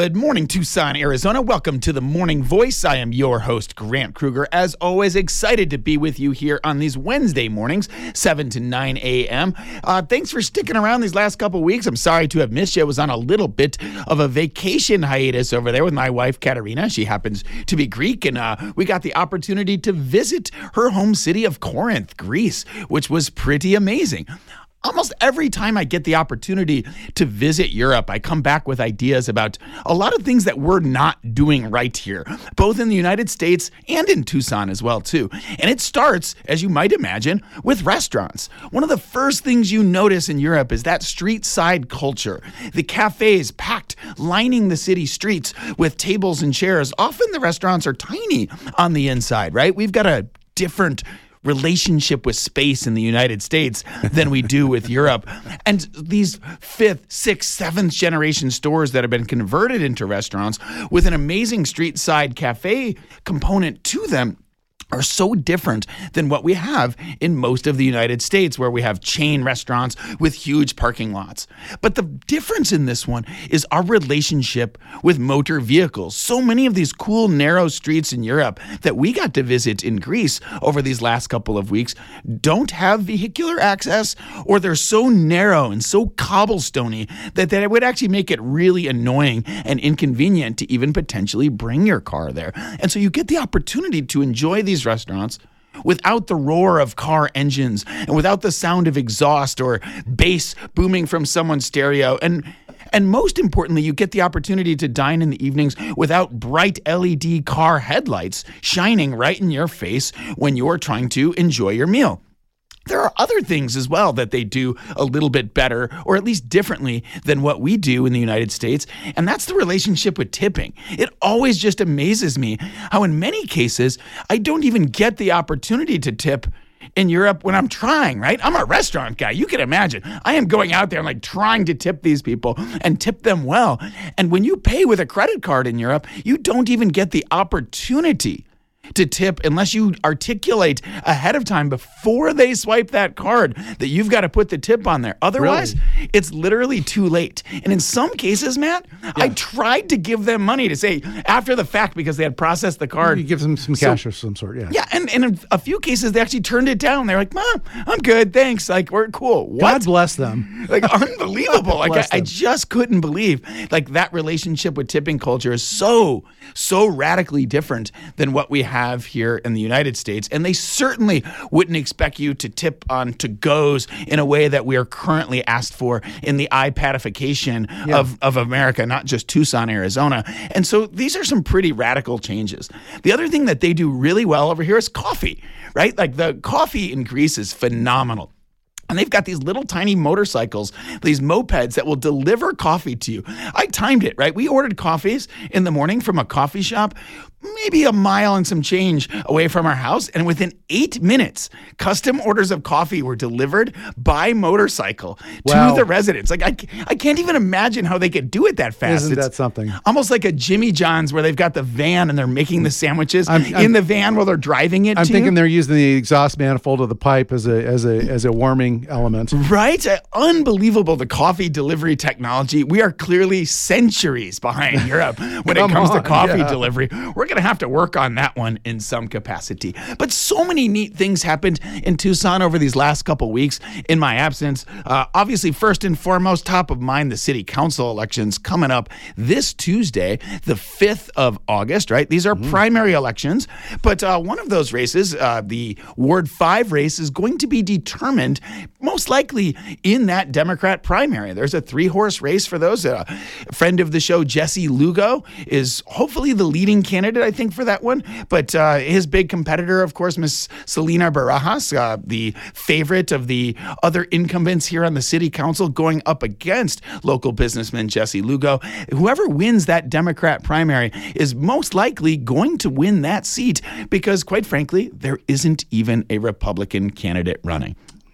Good morning, Tucson, Arizona. Welcome to the Morning Voice. I am your host, Grant Kruger. As always, excited to be with you here on these Wednesday mornings, 7 to 9 a.m. Thanks for sticking around these last couple weeks. I'm sorry to have missed you. I was on a little bit of a vacation hiatus over there with my wife, Katerina. She happens to be Greek, and we got the opportunity to visit her home city of Corinth, Greece, which was pretty amazing. Almost every time I get the opportunity to visit Europe, I come back with ideas about a lot of things that we're not doing right here, both in the United States and in Tucson as well, too. And it starts, as you might imagine, with restaurants. One of the first things you notice in Europe is that street side culture. The cafes packed, lining the city streets with tables and chairs. Often the restaurants are tiny on the inside, right? We've got a different relationship with space in the United States than we do with Europe. And these 5th, 6th, 7th generation stores that have been converted into restaurants with an amazing street side cafe component to them are so different than what we have in most of the United States, where we have chain restaurants with huge parking lots. But the difference in this one is our relationship with motor vehicles. So many of these cool, narrow streets in Europe that we got to visit in Greece over these last couple of weeks don't have vehicular access, or they're so narrow and so cobblestony that it would actually make it really annoying and inconvenient to even potentially bring your car there. And so you get the opportunity to enjoy these restaurants without the roar of car engines and without the sound of exhaust or bass booming from someone's stereo. And most importantly, you get the opportunity to dine in the evenings without bright LED car headlights shining right in your face when you're trying to enjoy your meal. There are other things as well that they do a little bit better, or at least differently than what we do in the United States, and that's the relationship with tipping. It always just amazes me how in many cases I don't even get the opportunity to tip in Europe when I'm trying, right? I'm a restaurant guy. You can imagine. I am going out there and trying to tip these people and tip them well. And when you pay with a credit card in Europe, you don't even get the opportunity to tip unless you articulate ahead of time before they swipe that card that you've got to put the tip on there. Otherwise, It's literally too late. And in some cases, Matt, I tried to give them money to say after the fact because they had processed the card. You give them some cash of some sort, yeah. Yeah, and in a few cases, they actually turned it down. They're like, Mom, I'm good, thanks. We're cool. What? God bless them. Unbelievable. I just couldn't believe that relationship with tipping culture is so radically different than what we have here in the United States. And they certainly wouldn't expect you to tip on to-goes in a way that we are currently asked for in the iPadification of America, not just Tucson, Arizona. And so these are some pretty radical changes. The other thing that they do really well over here is coffee, right? The coffee in Greece is phenomenal. And they've got these little tiny motorcycles, these mopeds that will deliver coffee to you. I timed it, right? We ordered coffees in the morning from a coffee shop, maybe a mile and some change away from our house. And within 8 minutes, custom orders of coffee were delivered by motorcycle to the residents. I can't even imagine how they could do it that fast. Isn't that something? Almost like a Jimmy John's where they've got the van and they're making the sandwiches in the van while they're driving it. I'm thinking they're using the exhaust manifold of the pipe as a warming element. Right? Unbelievable, the coffee delivery technology. We are clearly centuries behind Europe when it comes to coffee delivery. We're going to have to work on that one in some capacity. But so many neat things happened in Tucson over these last couple weeks in my absence. Obviously, first and foremost, top of mind, the city council elections coming up this Tuesday, the 5th of August, right? These are primary elections, but one of those races, the Ward 5 race, is going to be determined most likely in that Democrat primary. There's a 3-horse race for those. A friend of the show, Jesse Lugo, is hopefully the leading candidate, I think, for that one. But his big competitor, of course, Miss Selena Barajas, the favorite of the other incumbents here on the city council, going up against local businessman Jesse Lugo. Whoever wins that Democrat primary is most likely going to win that seat because, quite frankly, there isn't even a Republican candidate running. Yep.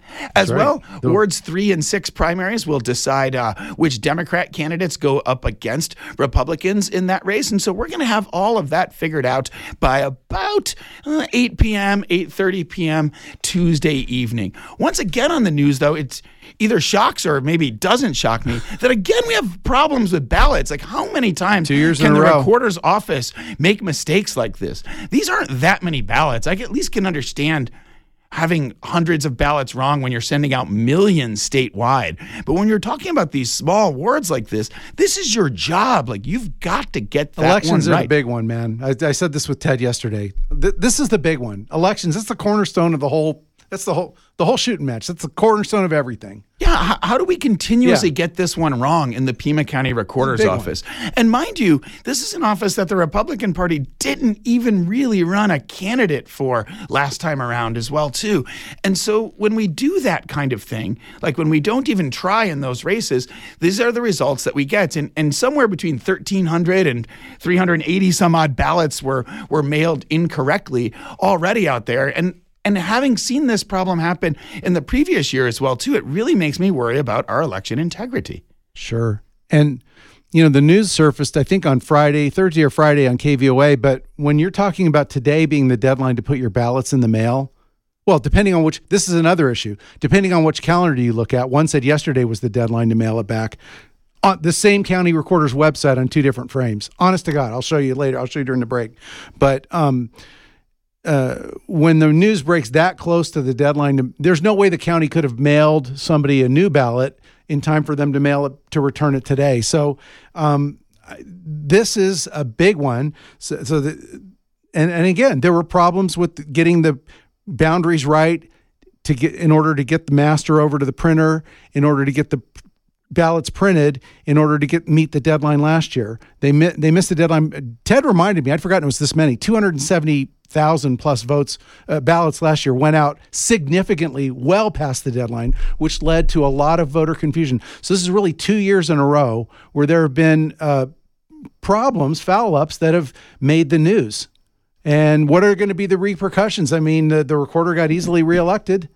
As right. well, Wards 3 and 6 primaries will decide which Democrat candidates go up against Republicans in that race. And so we're going to have all of that figured out by about 8 p.m., 8:30 p.m. Tuesday evening. Once again on the news, though, it's either shocks or maybe doesn't shock me that, again, we have problems with ballots. Like, how many times 2 years can in a the row. recorder's office make mistakes like this? These aren't that many ballots. I at least can understand having hundreds of ballots wrong when you're sending out millions statewide. But when you're talking about these small wards like this is your job. Like, you've got to get that Elections one are right. the big one, man. I said this with Ted yesterday. This is the big one. Elections, that's the cornerstone of the whole shooting match. That's the cornerstone of everything. Yeah, how do we continuously get this one wrong in the Pima County Recorder's Office? And mind you, this is an office that the Republican Party didn't even really run a candidate for last time around as well, too. And so when we do that kind of thing, like when we don't even try in those races, these are the results that we get. And somewhere between 1,300 and 380 some odd ballots were mailed incorrectly already out there. And having seen this problem happen in the previous year as well, too, it really makes me worry about our election integrity. Sure. And, the news surfaced, I think, on Thursday or Friday on KVOA. But when you're talking about today being the deadline to put your ballots in the mail, well, depending on this is another issue. Depending on which calendar you look at, one said yesterday was the deadline to mail it back. On the same county recorder's website on two different frames. Honest to God, I'll show you later. I'll show you during the break. But when the news breaks that close to the deadline, there's no way the county could have mailed somebody a new ballot in time for them to mail it, to return it today. So this is a big one. And again, there were problems with getting the boundaries right in order to get the master over to the printer, in order to get the ballots printed, in order to meet the deadline last year. They missed the deadline. Ted reminded me, I'd forgotten it was this many, 270,000 plus ballots last year went out significantly well past the deadline, which led to a lot of voter confusion. So this is really 2 years in a row where there have been problems, foul-ups that have made the news. And what are going to be the repercussions? I mean, the recorder got easily reelected.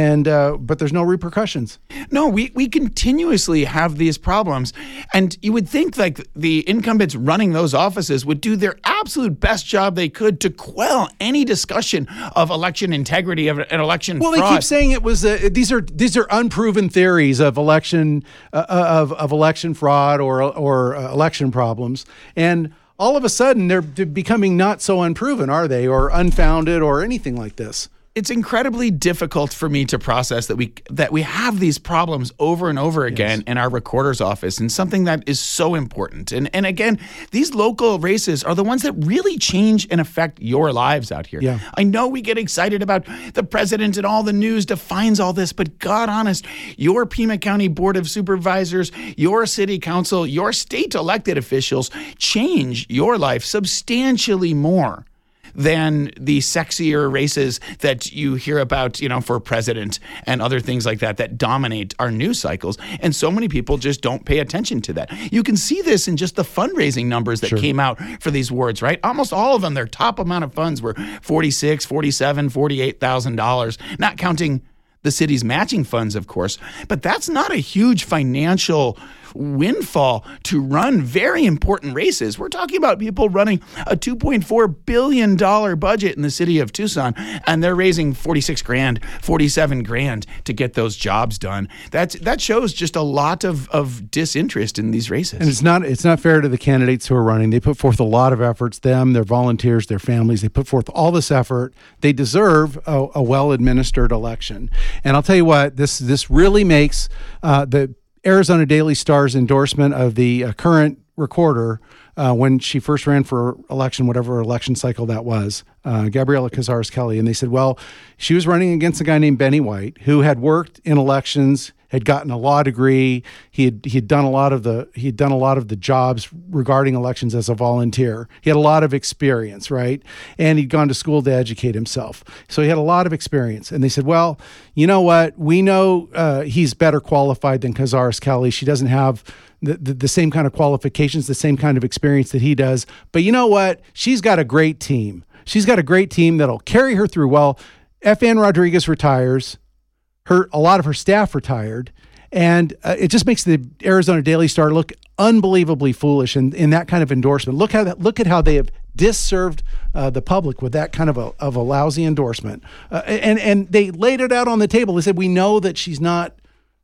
But there's no repercussions. No, we continuously have these problems. And you would think like the incumbents running those offices would do their absolute best job they could to quell any discussion of election integrity, of an election fraud. Well, they keep saying it was these are unproven theories of election election fraud or election problems. And all of a sudden they're becoming not so unproven, are they, or unfounded or anything like this. It's incredibly difficult for me to process that we have these problems over and over again in our recorder's office, and something that is so important. And again, these local races are the ones that really change and affect your lives out here. Yeah. I know we get excited about the president and all the news defines all this, but God honest, your Pima County Board of Supervisors, your city council, your state elected officials change your life substantially more than the sexier races that you hear about, for president and other things like that dominate our news cycles. And so many people just don't pay attention to that. You can see this in just the fundraising numbers that came out for these wards, right? Almost all of them, their top amount of funds were $46,000, $47,000, $48,000, not counting the city's matching funds, of course. But that's not a huge financial windfall to run very important races. We're talking about people running a $2.4 billion budget in the city of Tucson, and they're raising $46,000, $47,000 to get those jobs done. That shows just a lot of disinterest in these races. And it's not fair to the candidates who are running. They put forth a lot of efforts, their volunteers, their families. They put forth all this effort. They deserve a well-administered election. And I'll tell you what, this really makes the Arizona Daily Star's endorsement of the current recorder when she first ran for election, whatever election cycle that was, Gabriela Cazares-Kelly. And they said, well, she was running against a guy named Benny White, who had worked in elections, had gotten a law degree. He had done a lot of the jobs regarding elections as a volunteer. He had a lot of experience, right? And he'd gone to school to educate himself. So he had a lot of experience. And they said, well, you know what? We know he's better qualified than Cazares-Kelly. She doesn't have the same kind of qualifications, the same kind of experience that he does. But you know what? She's got a great team. She's got a great team that'll carry her through. Well, F.N. Rodriguez retires. a lot of her staff retired. And it just makes the Arizona Daily Star look unbelievably foolish in that kind of endorsement. Look at how they have disserved the public with that kind of a lousy endorsement. And they laid it out on the table. They said, we know that she's not,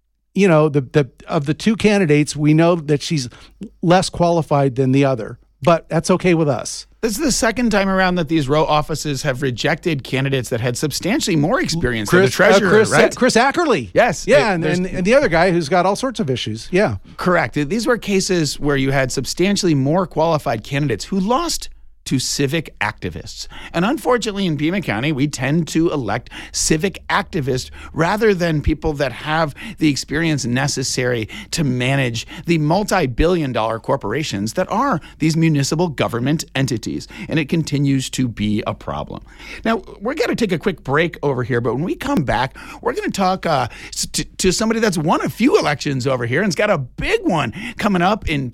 of the two candidates, we know that she's less qualified than the other. But that's okay with us. This is the second time around that these row offices have rejected candidates that had substantially more experience than the treasurer, right? Chris Ackerley. Yes. Yeah, and the other guy who's got all sorts of issues. Yeah. Correct. These were cases where you had substantially more qualified candidates who lost to civic activists. And unfortunately, in Pima County, we tend to elect civic activists rather than people that have the experience necessary to manage the multi-billion-dollar corporations that are these municipal government entities. And it continues to be a problem. Now, we're going to take a quick break over here, but when we come back, we're going to talk to somebody that's won a few elections over here and's got a big one coming up in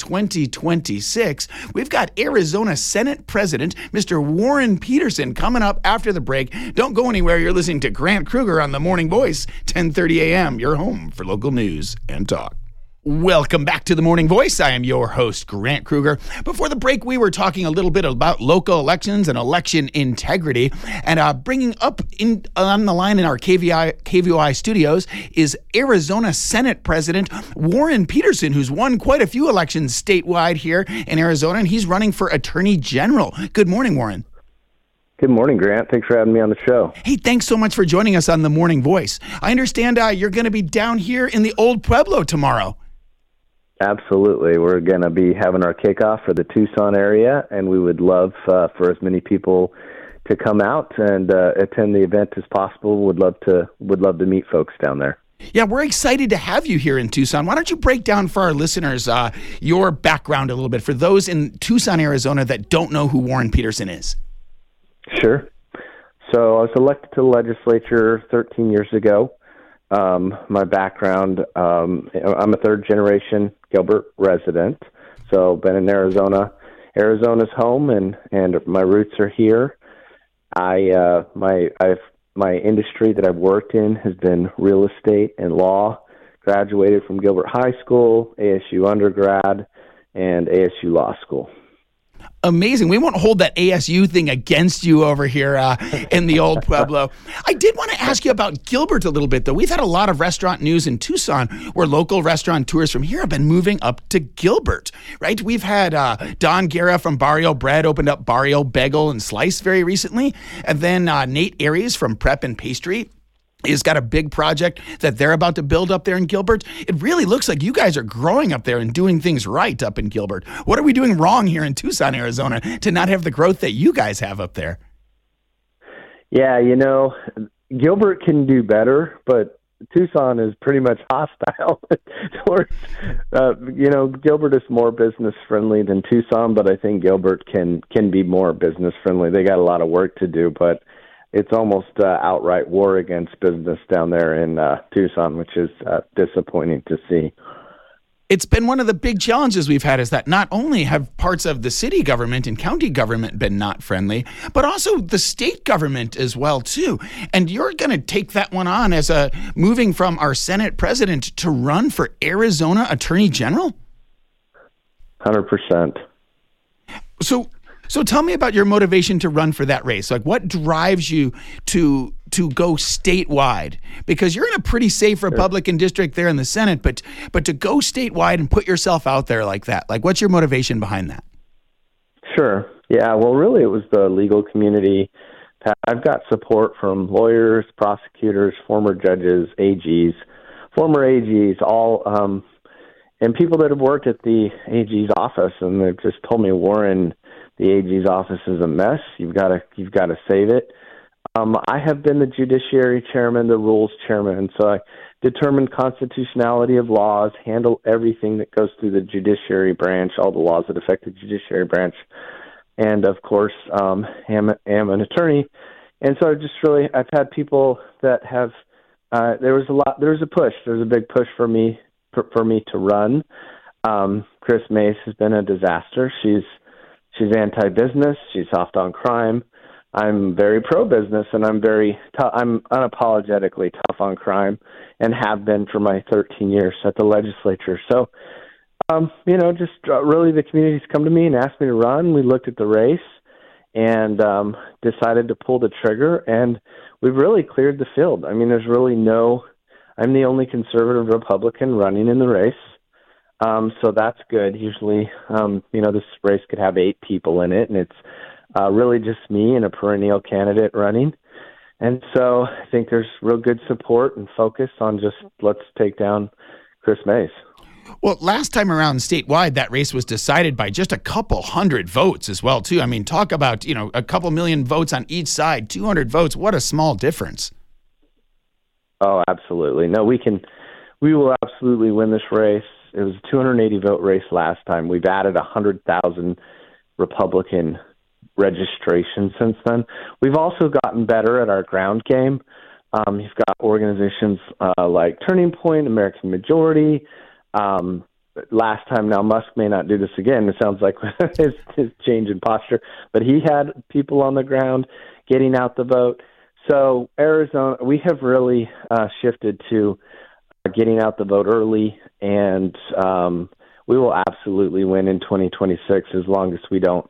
2026. We've got Arizona Senate President, Mr. Warren Peterson, coming up after the break. Don't go anywhere. You're listening to Grant Kruger on The Morning Voice, 10:30 a.m., your home for local news and talk. Welcome back to The Morning Voice. I am your host, Grant Kruger. Before the break, we were talking a little bit about local elections and election integrity. And bringing up on the line in our KVOI studios is Arizona Senate President Warren Peterson, who's won quite a few elections statewide here in Arizona, and he's running for Attorney General. Good morning, Warren. Good morning, Grant. Thanks for having me on the show. Hey, thanks so much for joining us on The Morning Voice. I understand you're going to be down here in the Old Pueblo tomorrow. Absolutely. We're going to be having our kickoff for the Tucson area, and we would love for as many people to come out and attend the event as possible. Would love to meet folks down there. Yeah, we're excited to have you here in Tucson. Why don't you break down for our listeners your background a little bit for those in Tucson, Arizona that don't know who Warren Peterson is? Sure. So I was elected to the legislature 13 years ago. My background, I'm a third-generation Gilbert resident, so been in Arizona. Arizona's home, and my roots are here. My industry that I've worked in has been real estate and law. Graduated from Gilbert High School, ASU undergrad, and ASU Law School. Amazing. We won't hold that ASU thing against you over here in the Old Pueblo. I did want to ask you about Gilbert a little bit, though. We've had a lot of restaurant news in Tucson where local restaurateurs from here have been moving up to Gilbert, right? We've had Don Guerra from Barrio Bread opened up Barrio Bagel and Slice very recently. And then Nate Aries from Prep and Pastry has got a big project that they're about to build up there in Gilbert. It really looks like you guys are growing up there and doing things right up in Gilbert. What are we doing wrong here in Tucson, Arizona to not have the growth that you guys have up there? Yeah, Gilbert can do better, but Tucson is pretty much hostile towards, Gilbert is more business friendly than Tucson, but I think Gilbert can be more business friendly. They got a lot of work to do, but it's almost outright war against business down there in Tucson, which is disappointing to see. It's been one of the big challenges we've had is that not only have parts of the city government and county government been not friendly, but also the state government as well, too. And you're going to take that one on as moving from our Senate president to run for Arizona Attorney General? 100%. So tell me about your motivation to run for that race. Like, what drives you to go statewide? Because you're in a pretty safe Republican district there in the Senate, but to go statewide and put yourself out there like that, like, what's your motivation behind that? Sure. Yeah, well, really, it was the legal community. I've got support from lawyers, prosecutors, former judges, AGs, former AGs, all, and people that have worked at the AG's office, and they've just told me, Warren, the AG's office is a mess. You've got to save it. I have been the judiciary chairman, the rules chairman, and so I determine constitutionality of laws, handle everything that goes through the judiciary branch, all the laws that affect the judiciary branch, and of course, am an attorney. And so I've had people that have. There was a push. There was a big push for me to run. Chris Mace has been a disaster. She's anti-business. She's soft on crime. I'm very pro-business, and I'm very I'm unapologetically tough on crime, and have been for my 13 years at the legislature. So, really the community's come to me and asked me to run. We looked at the race and decided to pull the trigger, and we've really cleared the field. I mean, there's really I'm the only conservative Republican running in the race. So that's good. Usually, this race could have 8 people in it, and it's really just me and a perennial candidate running. And so I think there's real good support and focus on just let's take down Chris Mays. Well, last time around statewide, that race was decided by just a couple hundred votes as well, too. I mean, talk about, a couple million votes on each side, 200 votes. What a small difference. Oh, absolutely. No, we will absolutely win this race. It was a 280 vote race last time. We've added 100,000 Republican registration since then. We've also gotten better at our ground game. You've got organizations like Turning Point, American Majority. Last time, now Musk may not do this again. It sounds like his change in posture, but he had people on the ground getting out the vote. So Arizona, we have really shifted to getting out the vote early, and we will absolutely win in 2026 as long as we don't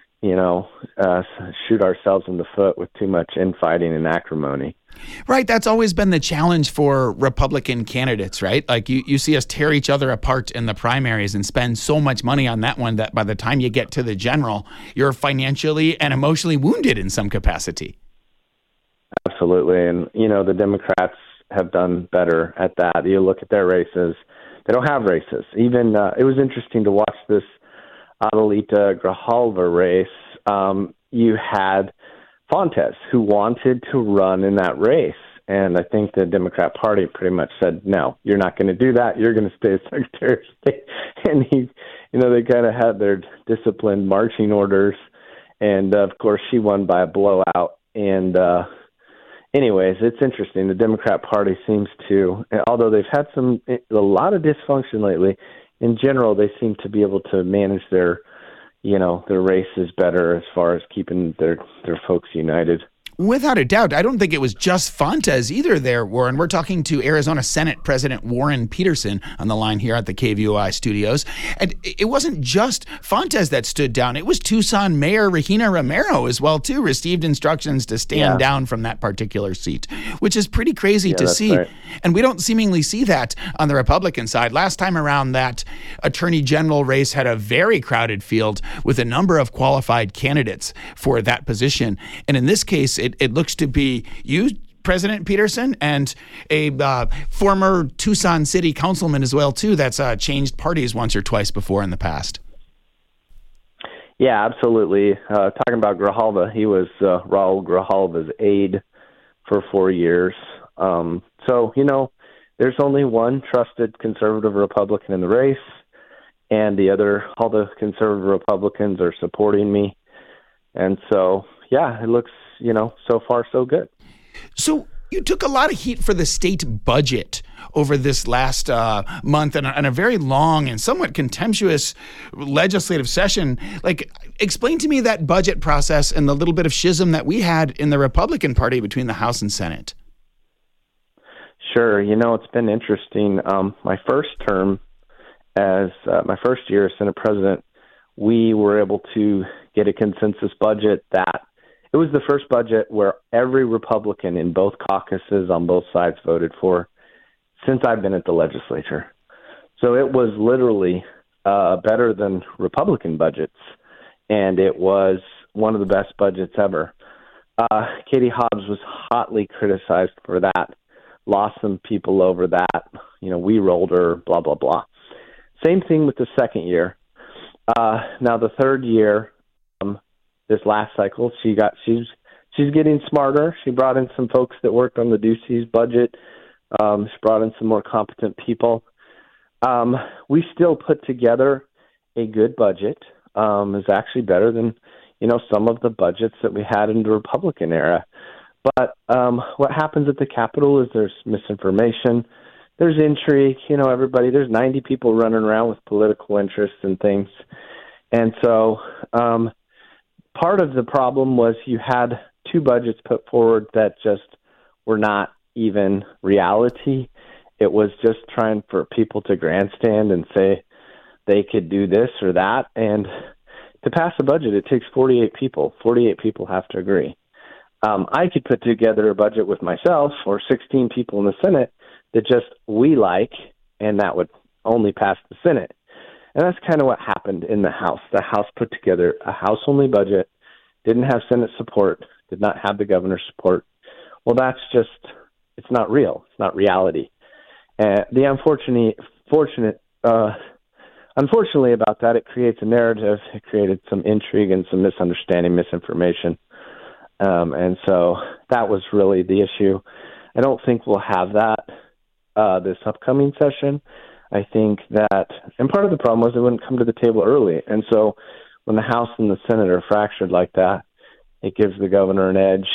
shoot ourselves in the foot with too much infighting and acrimony. Right. That's always been the challenge for Republican candidates, right? Like you see us tear each other apart in the primaries and spend so much money on that one that by the time you get to the general, you're financially and emotionally wounded in some capacity. Absolutely. And, the Democrats have done better at that. You look at their races. They don't have races. Even it was interesting to watch this Adelita Grijalva race. You had Fontes, who wanted to run in that race. And I think the Democrat Party pretty much said, no, you're not going to do that. You're going to stay as Secretary of State. And they kind of had their disciplined marching orders. And, of course, she won by a blowout. And anyways, it's interesting. The Democrat Party seems to, although they've had a lot of dysfunction lately, in general, they seem to be able to manage their races better as far as keeping their folks united. Without a doubt. I don't think it was just Fontes either there, Warren. We're talking to Arizona Senate President Warren Peterson on the line here at the KVOI studios. And it wasn't just Fontes that stood down. It was Tucson Mayor Regina Romero as well, too, received instructions to stand down from that particular seat, which is pretty crazy to see. Right. And we don't seemingly see that on the Republican side. Last time around, that Attorney General race had a very crowded field with a number of qualified candidates for that position. And in this case, it looks to be you, President Peterson, and a former Tucson City Councilman as well, too, that's changed parties once or twice before in the past. Yeah, absolutely. Talking about Grijalva, he was Raul Grijalva's aide for 4 years. So, there's only one trusted conservative Republican in the race, and all the conservative Republicans are supporting me. And so, yeah, it looks, so far so good. So you took a lot of heat for the state budget over this last month and a very long and somewhat contemptuous legislative session. Like, explain to me that budget process and the little bit of schism that we had in the Republican Party between the House and Senate. Sure. It's been interesting. My first term as my first year as Senate President, we were able to get a consensus budget that it was the first budget where every Republican in both caucuses on both sides voted for since I've been at the legislature. So it was literally better than Republican budgets, and it was one of the best budgets ever. Katie Hobbs was hotly criticized for that, lost some people over that. We rolled her, blah, blah, blah. Same thing with the second year. Now the third year, this last cycle, she's getting smarter. She brought in some folks that worked on the Ducey's budget. She brought in some more competent people. We still put together a good budget. It's actually better than, some of the budgets that we had in the Republican era. But what happens at the Capitol is there's misinformation. There's intrigue. There's 90 people running around with political interests and things. And so part of the problem was you had two budgets put forward that just were not even reality. It was just trying for people to grandstand and say they could do this or that. And to pass a budget, it takes 48 people. 48 people have to agree. I could put together a budget with myself or 16 people in the Senate that just we like, and that would only pass the Senate. And that's kind of what happened in the House. The House put together a House-only budget, didn't have Senate support, did not have the governor's support. Well, that's just, it's not real. It's not reality. The unfortunately about that, it creates a narrative. It created some intrigue and some misunderstanding, misinformation. And so that was really the issue. I don't think we'll have that this upcoming session. I think that, and part of the problem was it wouldn't come to the table early. And so when the House and the Senate are fractured like that, it gives the governor an edge.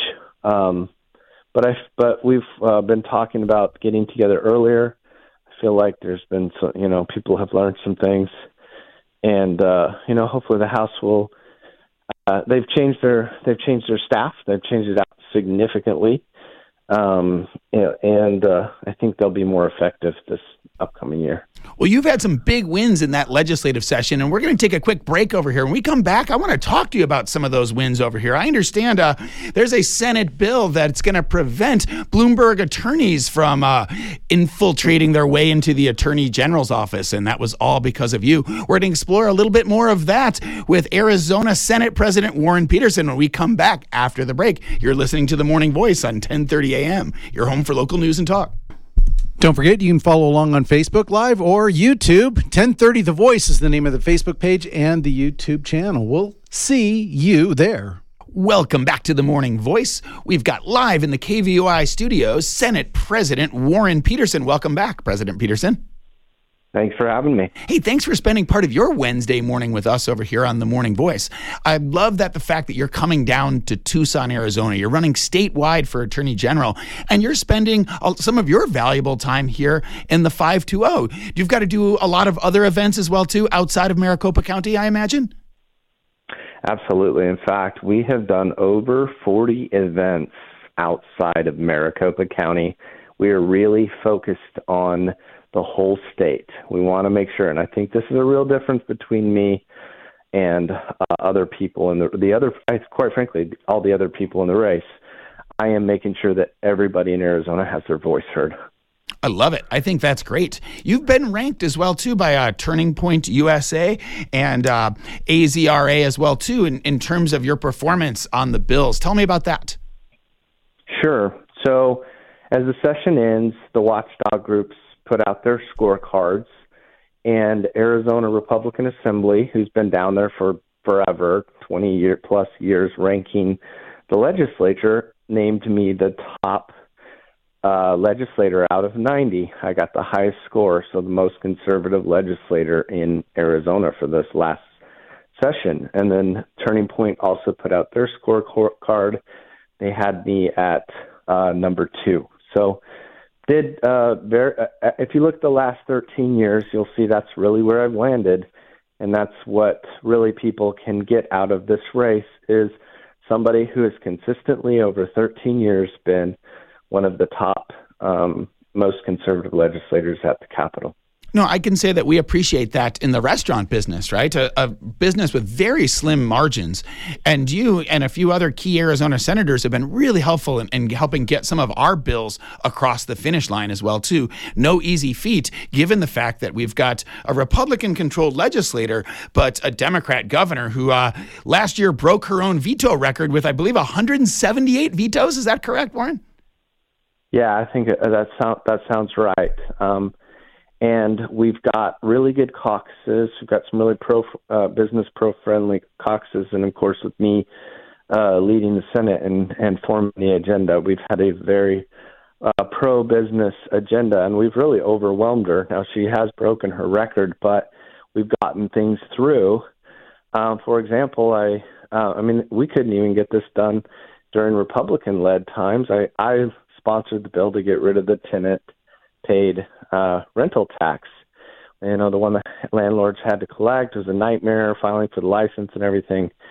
But we've been talking about getting together earlier. I feel like there's been some, people have learned some things, and hopefully the House will. They've changed their staff. They've changed it out significantly, and I think they'll be more effective this upcoming year. Well, you've had some big wins in that legislative session, and we're going to take a quick break over here. When we come back, I want to talk to you about some of those wins over here. I understand there's a Senate bill that's going to prevent Bloomberg attorneys from infiltrating their way into the Attorney General's office, and that was all because of you. We're going to explore a little bit more of that with Arizona Senate President Warren Peterson when we come back after the break. You're listening to The Morning Voice on 1030 a.m., your home for local news and talk. Don't forget, you can follow along on Facebook Live or YouTube. 1030 The Voice is the name of the Facebook page and the YouTube channel. We'll see you there. Welcome back to The Morning Voice. We've got live in the KVOI studios, Senate President Warren Peterson. Welcome back, President Peterson. Thanks for having me. Hey, thanks for spending part of your Wednesday morning with us over here on The Morning Voice. I love that the fact that you're coming down to Tucson, Arizona. You're running statewide for Attorney General, and you're spending some of your valuable time here in the 520. You've got to do a lot of other events as well, too, outside of Maricopa County, I imagine? Absolutely. In fact, we have done over 40 events outside of Maricopa County. We are really focused on the whole state. We want to make sure, and I think this is a real difference between me and other people and the other, quite frankly, all the other people in the race. I am making sure that everybody in Arizona has their voice heard. I love it. I think that's great. You've been ranked as well, too, by Turning Point USA and AZRA as well, too, in terms of your performance on the bills. Tell me about that. Sure. So as the session ends, the watchdog groups put out their scorecards, and Arizona Republican Assembly, who's been down there for forever, 20+ years, ranking the legislature, named me the top legislator out of 90. I got the highest score, so the most conservative legislator in Arizona for this last session. And then Turning Point also put out their scorecard. They had me at number 2. So if you look at the last 13 years, you'll see that's really where I've landed, and that's what really people can get out of this race is somebody who has consistently over 13 years been one of the top most conservative legislators at the Capitol. No, I can say that we appreciate that in the restaurant business, right? A business with very slim margins. And you and a few other key Arizona senators have been really helpful in helping get some of our bills across the finish line as well, too. No easy feat, given the fact that we've got a Republican-controlled legislator, but a Democrat governor who last year broke her own veto record with, I believe, 178 vetoes. Is that correct, Warren? Yeah, I think that sounds right. And we've got really good caucuses. We've got some really business pro-friendly caucuses. And, of course, with me leading the Senate and forming the agenda, we've had a very pro-business agenda, and we've really overwhelmed her. Now, she has broken her record, but we've gotten things through. For example, I mean, we couldn't even get this done during Republican-led times. I sponsored the bill to get rid of the tenant-paid rental tax. The one that landlords had to collect was a nightmare, filing for the license and everything.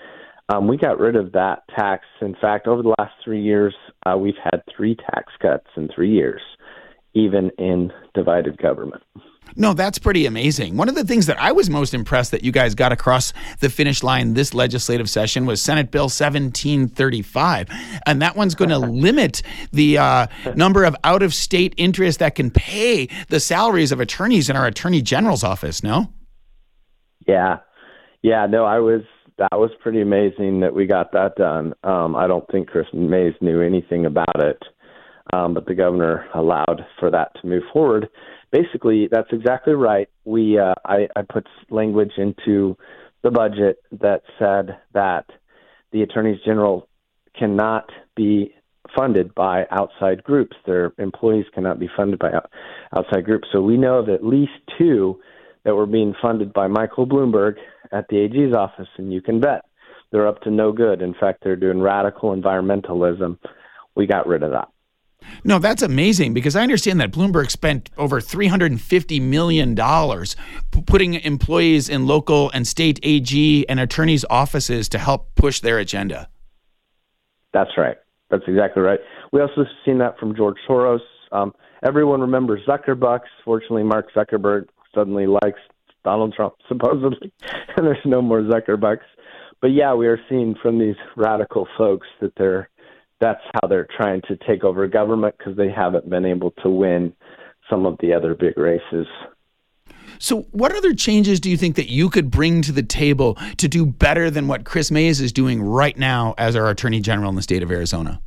We got rid of that tax. In fact, over the last 3 years, we've had 3 tax cuts in 3 years, even in divided government. No, that's pretty amazing. One of the things that I was most impressed that you guys got across the finish line this legislative session was Senate Bill 1735. And that one's going to limit the number of out-of-state interests that can pay the salaries of attorneys in our Attorney General's office, no? Yeah, no, that was pretty amazing that we got that done. I don't think Chris Mays knew anything about it, but the governor allowed for that to move forward. Basically, that's exactly right. I put language into the budget that said that the attorneys general cannot be funded by outside groups. Their employees cannot be funded by outside groups. So we know of at least 2 that were being funded by Michael Bloomberg at the AG's office, and you can bet they're up to no good. In fact, they're doing radical environmentalism. We got rid of that. No, that's amazing, because I understand that Bloomberg spent over $350 million putting employees in local and state AG and attorneys' offices to help push their agenda. That's right. That's exactly right. We also seen that from George Soros. Everyone remembers Zuckerbucks. Fortunately, Mark Zuckerberg suddenly likes Donald Trump, supposedly, and there's no more Zuckerbucks. But yeah, we are seeing from these radical folks that that's how they're trying to take over government, because they haven't been able to win some of the other big races. So what other changes do you think that you could bring to the table to do better than what Chris Mays is doing right now as our Attorney General in the state of Arizona?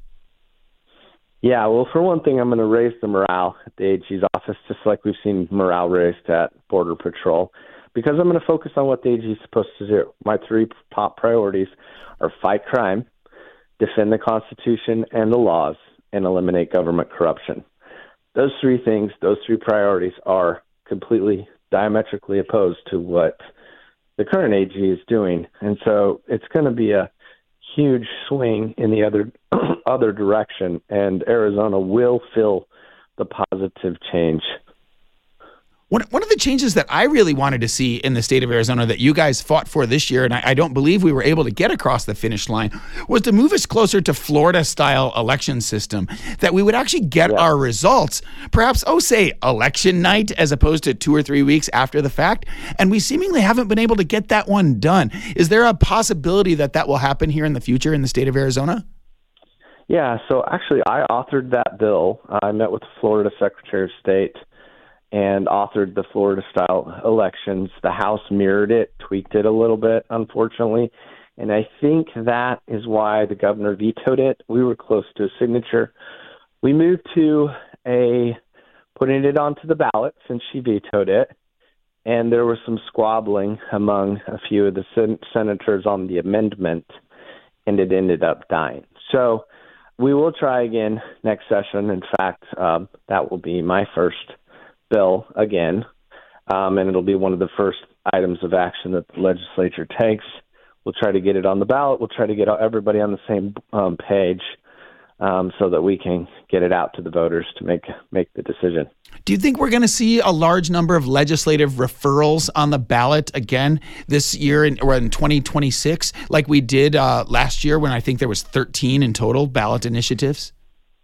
Yeah, well, for one thing, I'm going to raise the morale at the AG's office, just like we've seen morale raised at Border Patrol, because I'm going to focus on what the AG is supposed to do. My 3 top priorities are fight crime, defend the Constitution and the laws, and eliminate government corruption. Those 3 things, those 3 priorities are completely diametrically opposed to what the current AG is doing. And so it's going to be a huge swing in the other direction, and Arizona will feel the positive change. One of the changes that I really wanted to see in the state of Arizona that you guys fought for this year, and I don't believe we were able to get across the finish line, was to move us closer to Florida-style election system, that we would actually get our results, perhaps, say, election night, as opposed to 2 or 3 weeks after the fact, and we seemingly haven't been able to get that one done. Is there a possibility that will happen here in the future in the state of Arizona? Yeah, so actually I authored that bill. I met with the Florida Secretary of State and authored the Florida-style elections. The House mirrored it, tweaked it a little bit, unfortunately, and I think that is why the governor vetoed it. We were close to a signature. We moved to putting it onto the ballot since she vetoed it, and there was some squabbling among a few of the senators on the amendment, and it ended up dying. So we will try again next session. In fact, that will be my first bill again, and it'll be one of the first items of action that the legislature takes. We'll try to get it on the ballot. We'll try to get everybody on the same page so that we can get it out to the voters to make the decision. Do you think we're going to see a large number of legislative referrals on the ballot again this year or in 2026, like we did last year when I think there was 13 in total ballot initiatives?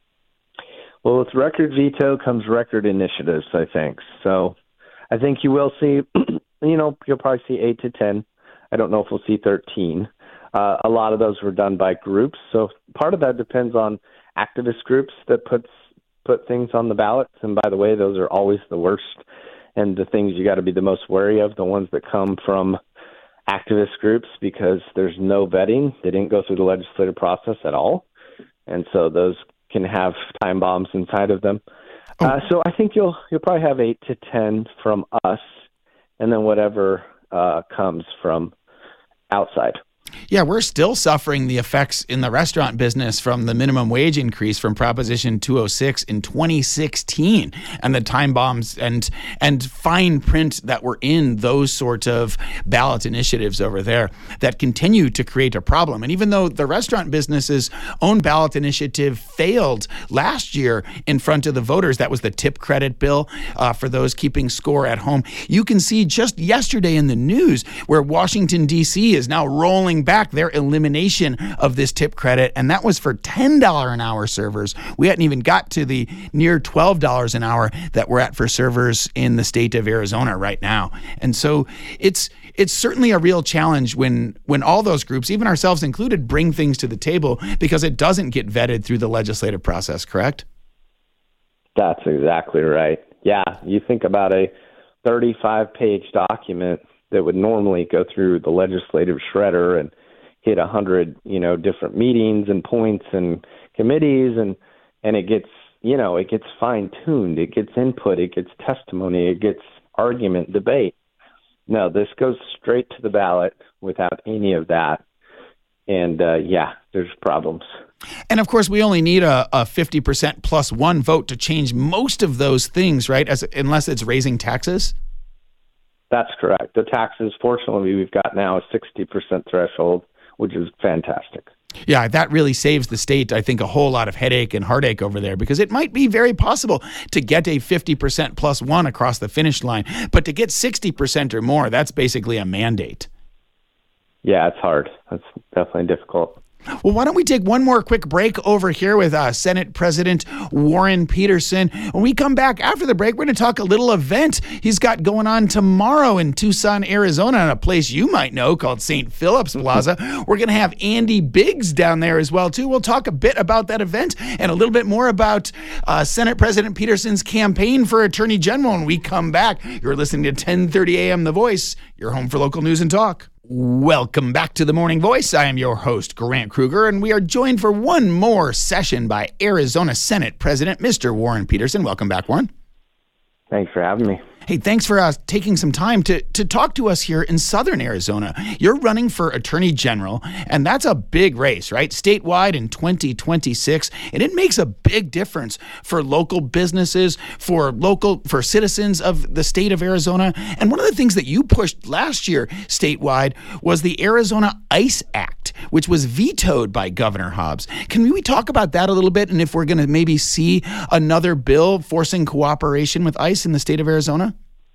Well, with record veto comes record initiatives, I think. So I think you will see, you'll probably see 8 to 10. I don't know if we'll see 13. A lot of those were done by groups. So part of that depends on activist groups that put things on the ballots. And by the way, those are always the worst and the things you got to be the most wary of, the ones that come from activist groups, because there's no vetting. They didn't go through the legislative process at all. And so those can have time bombs inside of them. So I think you'll probably have 8 to 10 from us, and then whatever comes from outside. Yeah, we're still suffering the effects in the restaurant business from the minimum wage increase from Proposition 206 in 2016 and the time bombs and fine print that were in those sort of ballot initiatives over there that continue to create a problem. And even though the restaurant business's own ballot initiative failed last year in front of the voters, that was the tip credit bill for those keeping score at home, you can see just yesterday in the news where Washington, D.C. is now rolling back back their elimination of this tip credit, and that was for $10 an hour servers. We hadn't even got to the near $12 an hour that we're at for servers in the state of Arizona right now. And so it's certainly a real challenge when all those groups, even ourselves included, bring things to the table because it doesn't get vetted through the legislative process, correct? That's exactly right. Yeah, you think about a 35-page document that would normally go through the legislative shredder and hit 100, different meetings and points and committees, and it gets, it gets fine-tuned, it gets input, it gets testimony, it gets argument, debate. No, this goes straight to the ballot without any of that. And there's problems. And of course, we only need a 50% plus one vote to change most of those things, right? Unless it's raising taxes? That's correct. The taxes, fortunately, we've got now a 60% threshold, which is fantastic. Yeah, that really saves the state, I think, a whole lot of headache and heartache over there, because it might be very possible to get a 50% plus one across the finish line. But to get 60% or more, that's basically a mandate. Yeah, it's hard. That's definitely difficult. Well, why don't we take one more quick break over here with Senate President Warren Peterson. When we come back after the break, we're going to talk a little event he's got going on tomorrow in Tucson, Arizona, in a place you might know called St. Philip's Plaza. We're going to have Andy Biggs down there as well, too. We'll talk a bit about that event and a little bit more about Senate President Peterson's campaign for Attorney General when we come back. You're listening to 1030 AM The Voice, your home for local news and talk. Welcome back to The Morning Voice. I am your host, Grant Kruger, and we are joined for one more session by Arizona Senate President, Mr. Warren Peterson. Welcome back, Warren. Thanks for having me. Hey, thanks for taking some time to talk to us here in Southern Arizona. You're running for Attorney General, and that's a big race, right? Statewide in 2026, and it makes a big difference for local businesses, for citizens of the state of Arizona. And one of the things that you pushed last year statewide was the Arizona ICE Act, which was vetoed by Governor Hobbs. Can we talk about that a little bit, and if we're going to maybe see another bill forcing cooperation with ICE in the state of Arizona?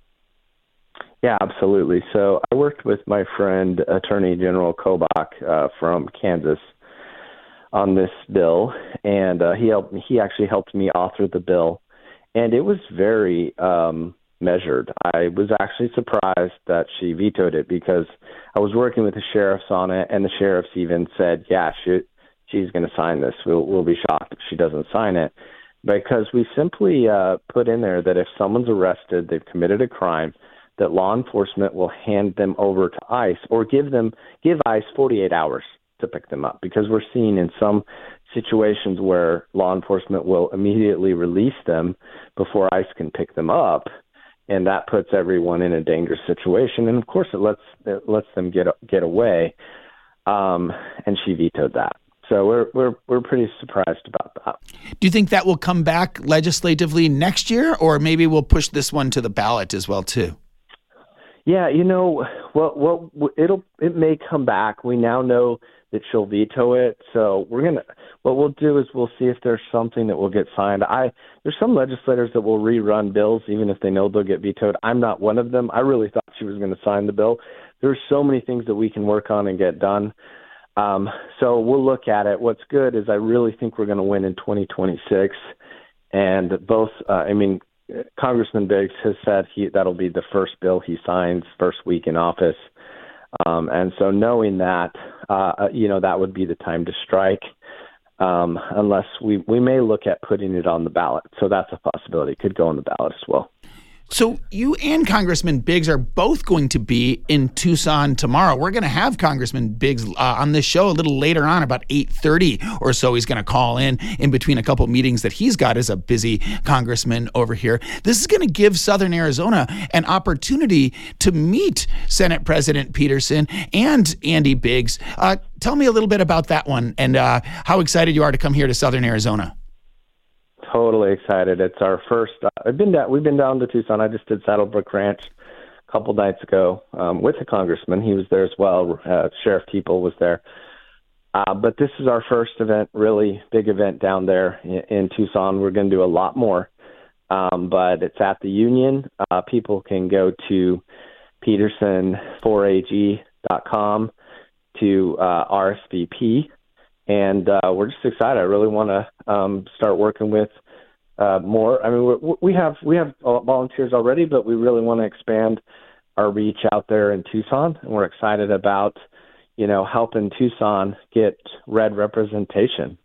Yeah, absolutely. So I worked with my friend, Attorney General Kobach from Kansas on this bill, and he actually helped me author the bill, and it was very measured. I was actually surprised that she vetoed it because I was working with the sheriffs on it, and the sheriffs even said, yeah, she's going to sign this. We'll be shocked if she doesn't sign it, because we simply put in there that if someone's arrested, they've committed a crime, that law enforcement will hand them over to ICE or give ICE 48 hours to pick them up, because we're seeing in some situations where law enforcement will immediately release them before ICE can pick them up, and that puts everyone in a dangerous situation. And of course, it lets them get away. And she vetoed that. So we're pretty surprised about that. Do you think that will come back legislatively next year, or maybe we'll push this one to the ballot as well too? Yeah, it may come back. We now know that she'll veto it. So what we'll do is we'll see if there's something that will get signed. There's some legislators that will rerun bills even if they know they'll get vetoed. I'm not one of them. I really thought she was going to sign the bill. There's so many things that we can work on and get done. So we'll look at it. What's good is I really think we're going to win in 2026. And Congressman Biggs has said that'll be the first bill he signs first week in office. And so knowing that, that would be the time to strike, unless we may look at putting it on the ballot. So that's a possibility. It could go on the ballot as well. So you and Congressman Biggs are both going to be in Tucson tomorrow. We're going to have Congressman Biggs on this show a little later on, about 8:30 or so. He's going to call in between a couple meetings that he's got as a busy congressman over here. This is going to give Southern Arizona an opportunity to meet Senate President Peterson and Andy Biggs. Tell me a little bit about that one and how excited you are to come here to Southern Arizona. Totally excited. It's our first. We've been down to Tucson. I just did Saddlebrook Ranch a couple nights ago with the congressman. He was there as well. Sheriff Teeple was there. But this is our first event, really big event down there in Tucson. We're going to do a lot more, but it's at the Union. People can go to Peterson4ag.com to RSVP, and we're just excited. I really want to start working with more. I mean, we have volunteers already, but we really want to expand our reach out there in Tucson, and we're excited about, helping Tucson get red representation.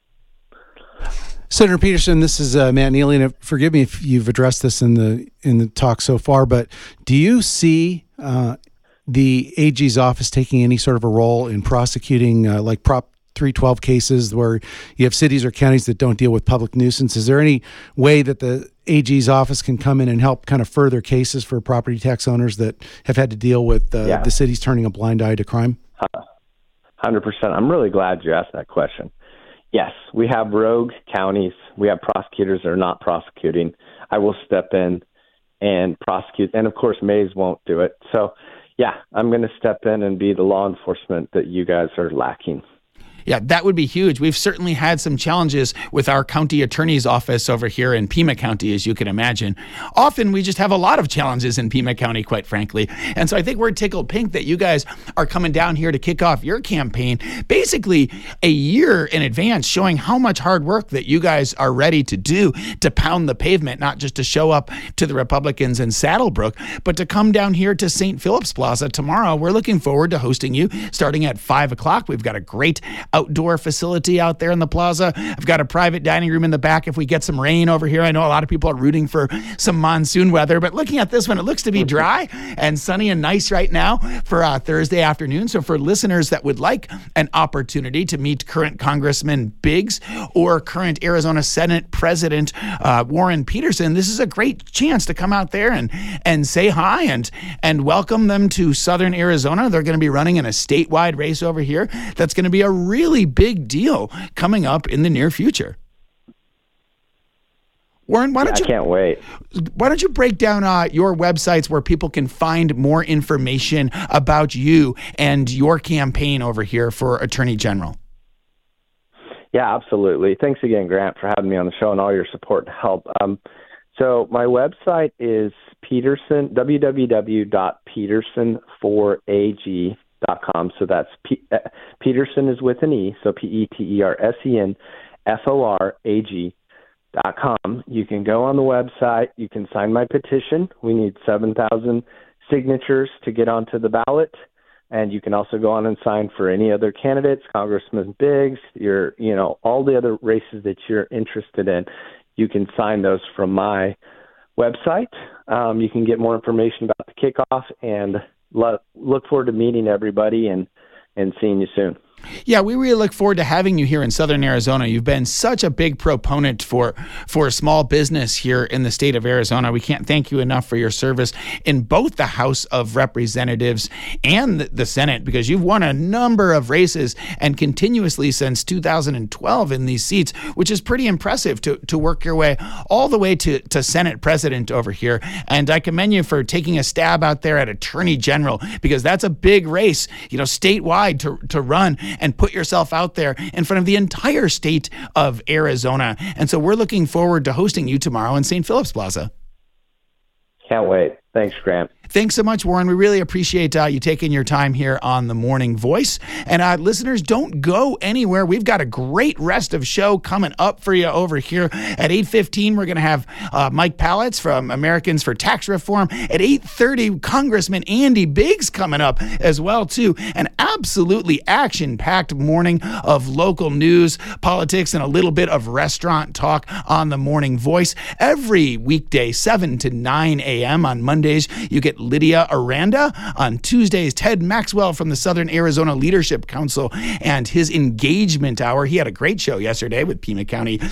Senator Peterson, this is Matt Neely, and forgive me if you've addressed this in the talk so far, but do you see the AG's office taking any sort of a role in prosecuting like Prop 312 cases where you have cities or counties that don't deal with public nuisance? Is there any way that the AG's office can come in and help kind of further cases for property tax owners that have had to deal with the cities turning a blind eye to crime? 100%. I'm really glad you asked that question. Yes, we have rogue counties. We have prosecutors that are not prosecuting. I will step in and prosecute. And, of course, Mays won't do it. So, yeah, I'm going to step in and be the law enforcement that you guys are lacking. Yeah, that would be huge. We've certainly had some challenges with our county attorney's office over here in Pima County, as you can imagine. Often we just have a lot of challenges in Pima County, quite frankly. And so I think we're tickled pink that you guys are coming down here to kick off your campaign basically a year in advance, showing how much hard work that you guys are ready to do to pound the pavement, not just to show up to the Republicans in Saddlebrook, but to come down here to St. Philip's Plaza tomorrow. We're looking forward to hosting you starting at 5 o'clock. We've got a great outdoor facility out there in the plaza. I've got a private dining room in the back if we get some rain over here. I know a lot of people are rooting for some monsoon weather, but looking at this one, it looks to be dry and sunny and nice right now for Thursday afternoon. So for listeners that would like an opportunity to meet current Congressman Biggs or current Arizona Senate President Warren Peterson, this is a great chance to come out there and say hi and welcome them to Southern Arizona. They're going to be running in a statewide race over here. That's going to be a really big deal coming up in the near future. Warren, I can't wait. Why don't you break down your websites where people can find more information about you and your campaign over here for Attorney General? Yeah, absolutely. Thanks again, Grant, for having me on the show and all your support and help. So my website is www.peterson4ag.com. So that's Peterson is with an E, so PetersonForAG.com. You can go on the website. You can sign my petition. We need 7,000 signatures to get onto the ballot. And you can also go on and sign for any other candidates, Congressman Biggs, all the other races that you're interested in. You can sign those from my website. You can get more information about the kickoff, and look forward to meeting everybody and seeing you soon. Yeah, we really look forward to having you here in Southern Arizona. You've been such a big proponent for small business here in the state of Arizona. We can't thank you enough for your service in both the House of Representatives and the Senate, because you've won a number of races and continuously since 2012 in these seats, which is pretty impressive to work your way all the way to Senate President over here. And I commend you for taking a stab out there at Attorney General, because that's a big race, statewide to run and put yourself out there in front of the entire state of Arizona. And so we're looking forward to hosting you tomorrow in St. Philip's Plaza. Can't wait. Thanks, Grant. Thanks so much, Warren. We really appreciate you taking your time here on The Morning Voice. And listeners, don't go anywhere. We've got a great rest of show coming up for you over here. At 8:15, we're going to have Mike Pallitz from Americans for Tax Reform. At 8:30, Congressman Andy Biggs coming up as well, too. An absolutely action-packed morning of local news, politics, and a little bit of restaurant talk on The Morning Voice. Every weekday, 7 to 9 a.m. On Mondays, you get Lydia Aranda. On Tuesdays, Ted Maxwell from the Southern Arizona Leadership Council and his engagement hour. He had a great show yesterday with Pima County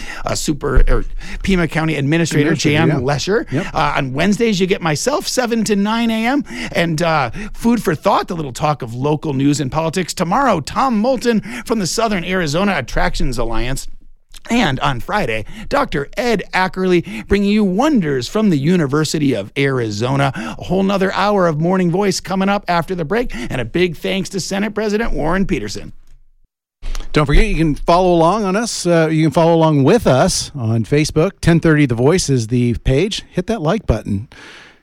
Pima County Administrator Jan Lesher. Yep. On Wednesdays, you get myself 7 to 9 a.m. and food for thought, the little talk of local news and politics. Tomorrow, Tom Moulton from the Southern Arizona Attractions Alliance. And on Friday, Dr. Ed Ackerley bringing you wonders from the University of Arizona. A whole nother hour of Morning Voice coming up after the break. And a big thanks to Senate President Warren Peterson. Don't forget, you can follow along on us. You can follow along with us on Facebook. 1030 The Voice is the page. Hit that like button.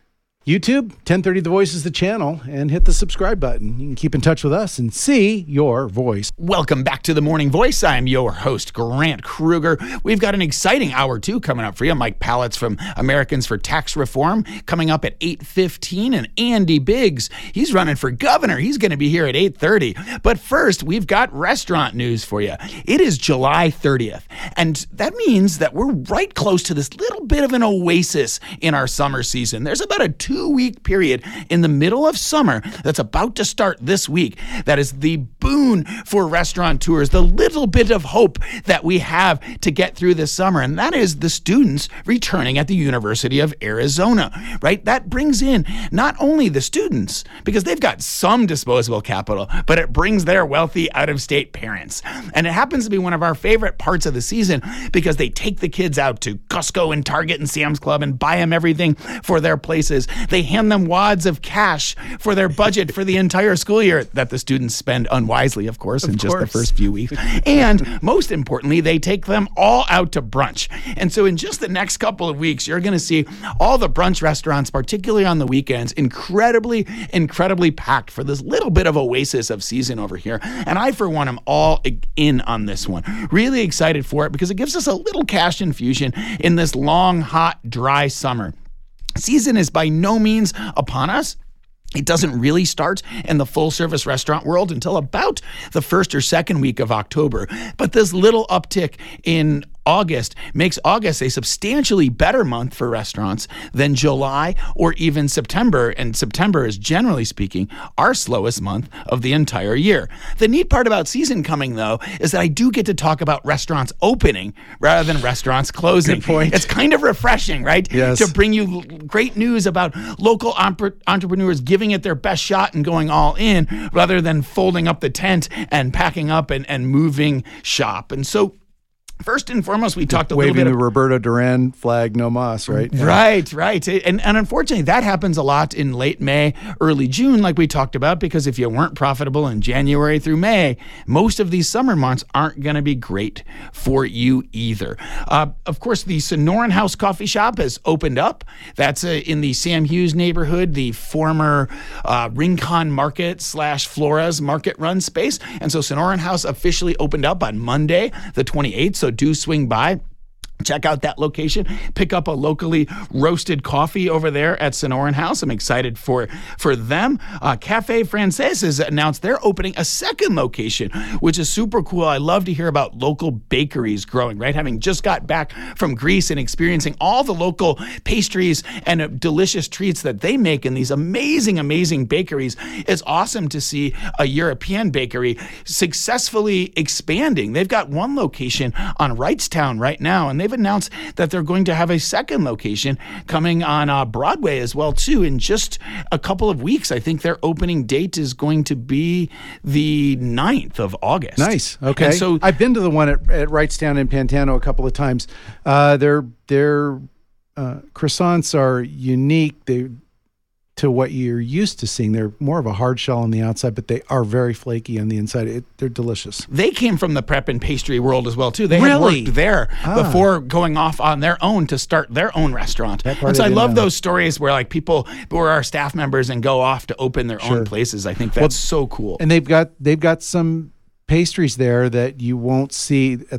YouTube, 1030 The Voice is the channel, and hit the subscribe button. You can keep in touch with us and see your voice. Welcome back to The Morning Voice. I'm your host, Grant Kruger. We've got an exciting hour 2 coming up for you. Mike Pallets from Americans for Tax Reform coming up at 8:15, and Andy Biggs, he's running for governor. He's going to be here at 8:30. But first, we've got restaurant news for you. It is July 30th, and that means that we're right close to this little bit of an oasis in our summer season. There's about a 2-week period in the middle of summer that's about to start this week. That is the boon for restaurateurs, the little bit of hope that we have to get through this summer, and that is the students returning at the University of Arizona, right? That brings in not only the students, because they've got some disposable capital, but it brings their wealthy out-of-state parents. And it happens to be one of our favorite parts of the season because they take the kids out to Costco and Target and Sam's Club and buy them everything for their places. They hand them wads of cash for their budget for the entire school year that the students spend unwisely, of course, in just the first few weeks. And most importantly, they take them all out to brunch. And so in just the next couple of weeks, you're going to see all the brunch restaurants, particularly on the weekends, incredibly packed for this little bit of oasis of season over here. And I, for one, am all in on this one. Really excited for it because it gives us a little cash infusion in this long, hot, dry summer. Season is by no means upon us. It doesn't really start in the full-service restaurant world until about the first or second week of October. But this little uptick in August makes August a substantially better month for restaurants than July or even September, and September is, generally speaking, our slowest month of the entire year. The neat part about season coming, though, is that I do get to talk about restaurants opening rather than restaurants closing. Good point. It's kind of refreshing, right? Yes. To bring you great news about local entrepreneurs giving it their best shot and going all in rather than folding up the tent and packing up and moving shop. And so first and foremost, we talked a little bit waving the Roberto Duran flag, no mas, right? Yeah. Right. And unfortunately, that happens a lot in late May, early June, like we talked about, because if you weren't profitable in January through May, most of these summer months aren't going to be great for you either. Of course, the Sonoran House Coffee Shop has opened up. That's in the Sam Hughes neighborhood, the former Rincon Market / Flora's Market Run space. And so Sonoran House officially opened up on Monday, the 28th. So do swing by. Check out that location. Pick up a locally roasted coffee over there at Sonoran House. I'm excited for them. Cafe Frances has announced they're opening a second location, which is super cool. I love to hear about local bakeries growing, right? Having just got back from Greece and experiencing all the local pastries and delicious treats that they make in these amazing bakeries. It's awesome to see a European bakery successfully expanding. They've got one location on Wrightstown right now, and they've announced that they're going to have a second location coming on Broadway as well, too, in just a couple of weeks. I think their opening date is going to be the 9th of August. Nice. Okay. And so I've been to the one at Wrightstown in Pantano a couple of times. Their croissants are unique. To what you're used to seeing. They're more of a hard shell on the outside, but they are very flaky on the inside. They're delicious. They came from the prep and pastry world as well, too. They had worked there before going off on their own to start their own restaurant. And so I love those stories where like people who are our staff members and go off to open their own places. I think that's so cool. And they've got some pastries there that you won't see at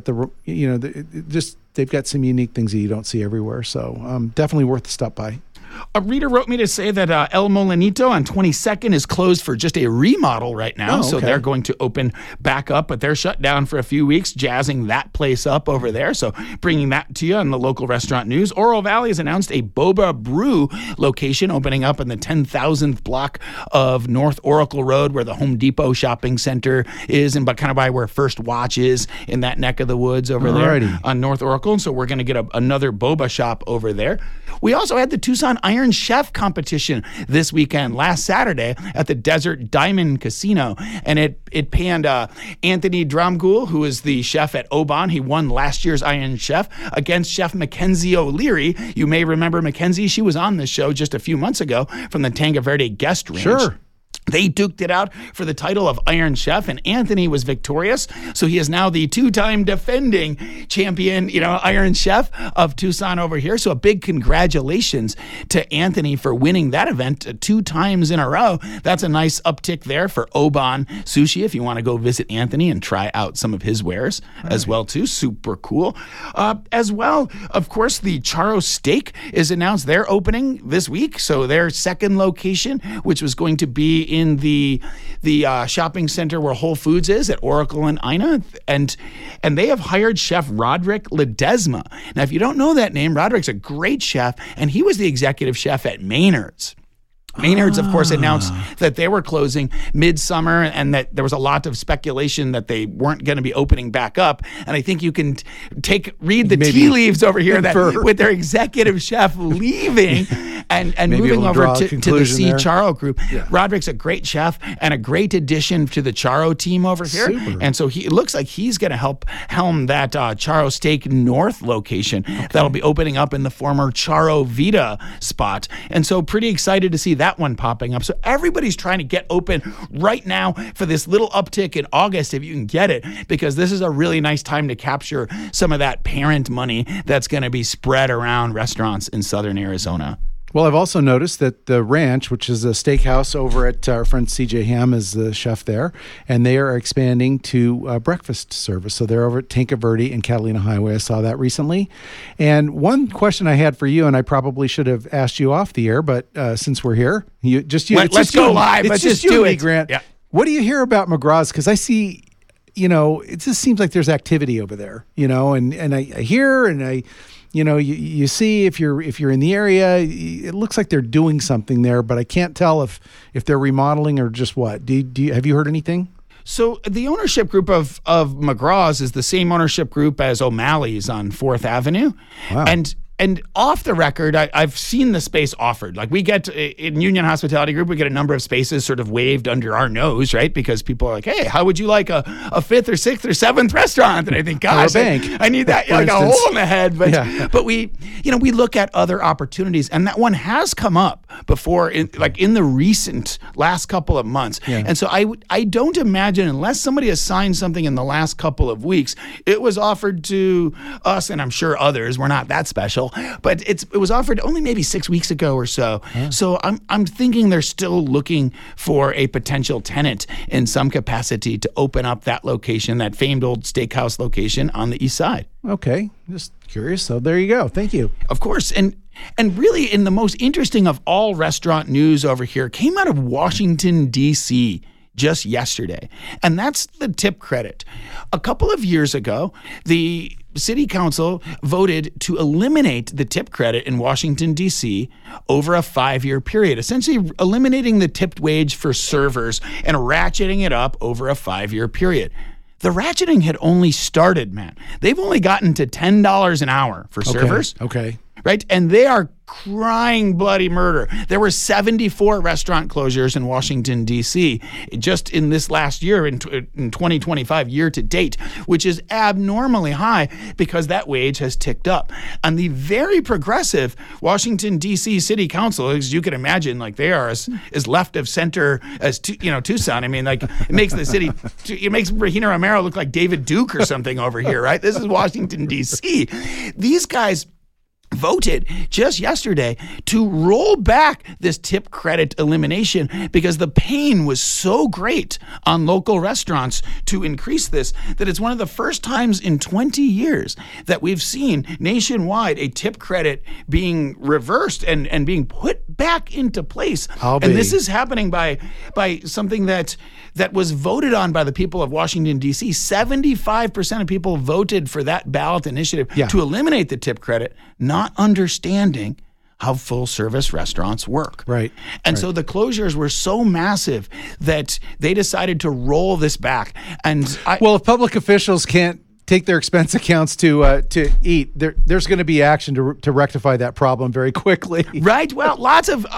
they've got some unique things that you don't see everywhere. So definitely worth the stop by. A reader wrote me to say that El Molinito on 22nd is closed for just a remodel right now. So they're going to open back up, but they're shut down for a few weeks, jazzing that place up over there. So bringing that to you on the local restaurant news. Oro Valley has announced a Boba Brew location opening up in the 10,000th block of North Oracle Road, where the Home Depot shopping center is, and kind of by where First Watch is in that neck of the woods over there on North Oracle. And so we're going to get another boba shop over there. We also had the Tucson Iron Chef competition this weekend, last Saturday, at the Desert Diamond Casino. And it panned Anthony Dromgoole, who is the chef at Oban. He won last year's Iron Chef against Chef Mackenzie O'Leary. You may remember Mackenzie. She was on this show just a few months ago from the Tanga Verde Guest Range. Sure. They duked it out for the title of Iron Chef, and Anthony was victorious. So he is now the 2-time defending champion, Iron Chef of Tucson over here. So a big congratulations to Anthony for winning that event 2 times in a row. That's a nice uptick there for Oban Sushi if you want to go visit Anthony and try out some of his wares as well too. Super cool. As well, of course, the Charro Steak is announced they're opening this week. So their second location, which was going to be in the shopping center where Whole Foods is at Oracle and Ina, and they have hired Chef Roderick Ledesma. Now, if you don't know that name, Roderick's a great chef, and he was the executive chef at Maynard's. Maynard's, of course, announced that they were closing midsummer and that there was a lot of speculation that they weren't going to be opening back up. And I think you can read the tea leaves over here that with their executive chef leaving and moving over to the C. Charro group. Yeah. Roderick's a great chef and a great addition to the Charro team over here. Super. And so it looks like he's going to help helm that Charro Steak North location that'll be opening up in the former Charro Vita spot. And so pretty excited to see that one popping up. So everybody's trying to get open right now for this little uptick in August if you can get it, because this is a really nice time to capture some of that parent money that's going to be spread around restaurants in southern Arizona. Well, I've also noticed that the Ranch, which is a steakhouse over at our friend CJ Ham, is the chef there, and they are expanding to breakfast service. So they're over at Tinka Verde and Catalina Highway. I saw that recently. And one question I had for you, and I probably should have asked you off the air, but since we're here, let's go live. Let's just do it, Grant. Yeah. What do you hear about McGraw's? Because I see, it just seems like there's activity over there, and I hear and I. You see if you're in the area, it looks like they're doing something there, but I can't tell if they're remodeling or just what. Have you heard anything? So the ownership group of McGraw's is the same ownership group as O'Malley's on 4th Avenue. Wow. And off the record, I've seen the space offered. Like we get in Union Hospitality Group, we get a number of spaces sort of waved under our nose, right? Because people are like, hey, how would you like a 5th or 6th or 7th restaurant? And I think, gosh, I need that, like a hole in the head. But we look at other opportunities, and that one has come up before, in the recent last couple of months. Yeah. And so I don't imagine, unless somebody has signed something in the last couple of weeks, it was offered to us, and I'm sure others. We're not that special. But it was offered only maybe 6 weeks ago or so. Yeah. So I'm thinking they're still looking for a potential tenant in some capacity to open up that location, that famed old steakhouse location on the east side. Okay, just curious. So there you go. Thank you. Of course. And really, in the most interesting of all restaurant news over here came out of Washington, D.C., just yesterday. And that's the tip credit. A couple of years ago, the City Council voted to eliminate the tip credit in Washington, D.C. over a 5-year period, essentially eliminating the tipped wage for servers and ratcheting it up over a 5-year period. The ratcheting had only started, man. They've only gotten to $10 an hour for servers. Okay. Right? And they are crying bloody murder. There were 74 restaurant closures in Washington, D.C. just in this last year, in 2025, year to date, which is abnormally high because that wage has ticked up. And the very progressive Washington, D.C. City Council, as you can imagine, like they are as left of center as Tucson. I mean, like it makes the city, it makes Regina Romero look like David Duke or something over here, right? This is Washington, D.C. These guys voted just yesterday to roll back this tip credit elimination because the pain was so great on local restaurants to increase this that it's one of the first times in 20 years that we've seen nationwide a tip credit being reversed and being put back into place. And this is happening by something that was voted on by the people of Washington, D.C. 75% of people voted for that ballot initiative to eliminate the tip credit, not understanding how full-service restaurants work. Right. And so the closures were so massive that they decided to roll this back. And if public officials can't take their expense accounts to eat, there's going to be action to rectify that problem very quickly. Right. Well, lots and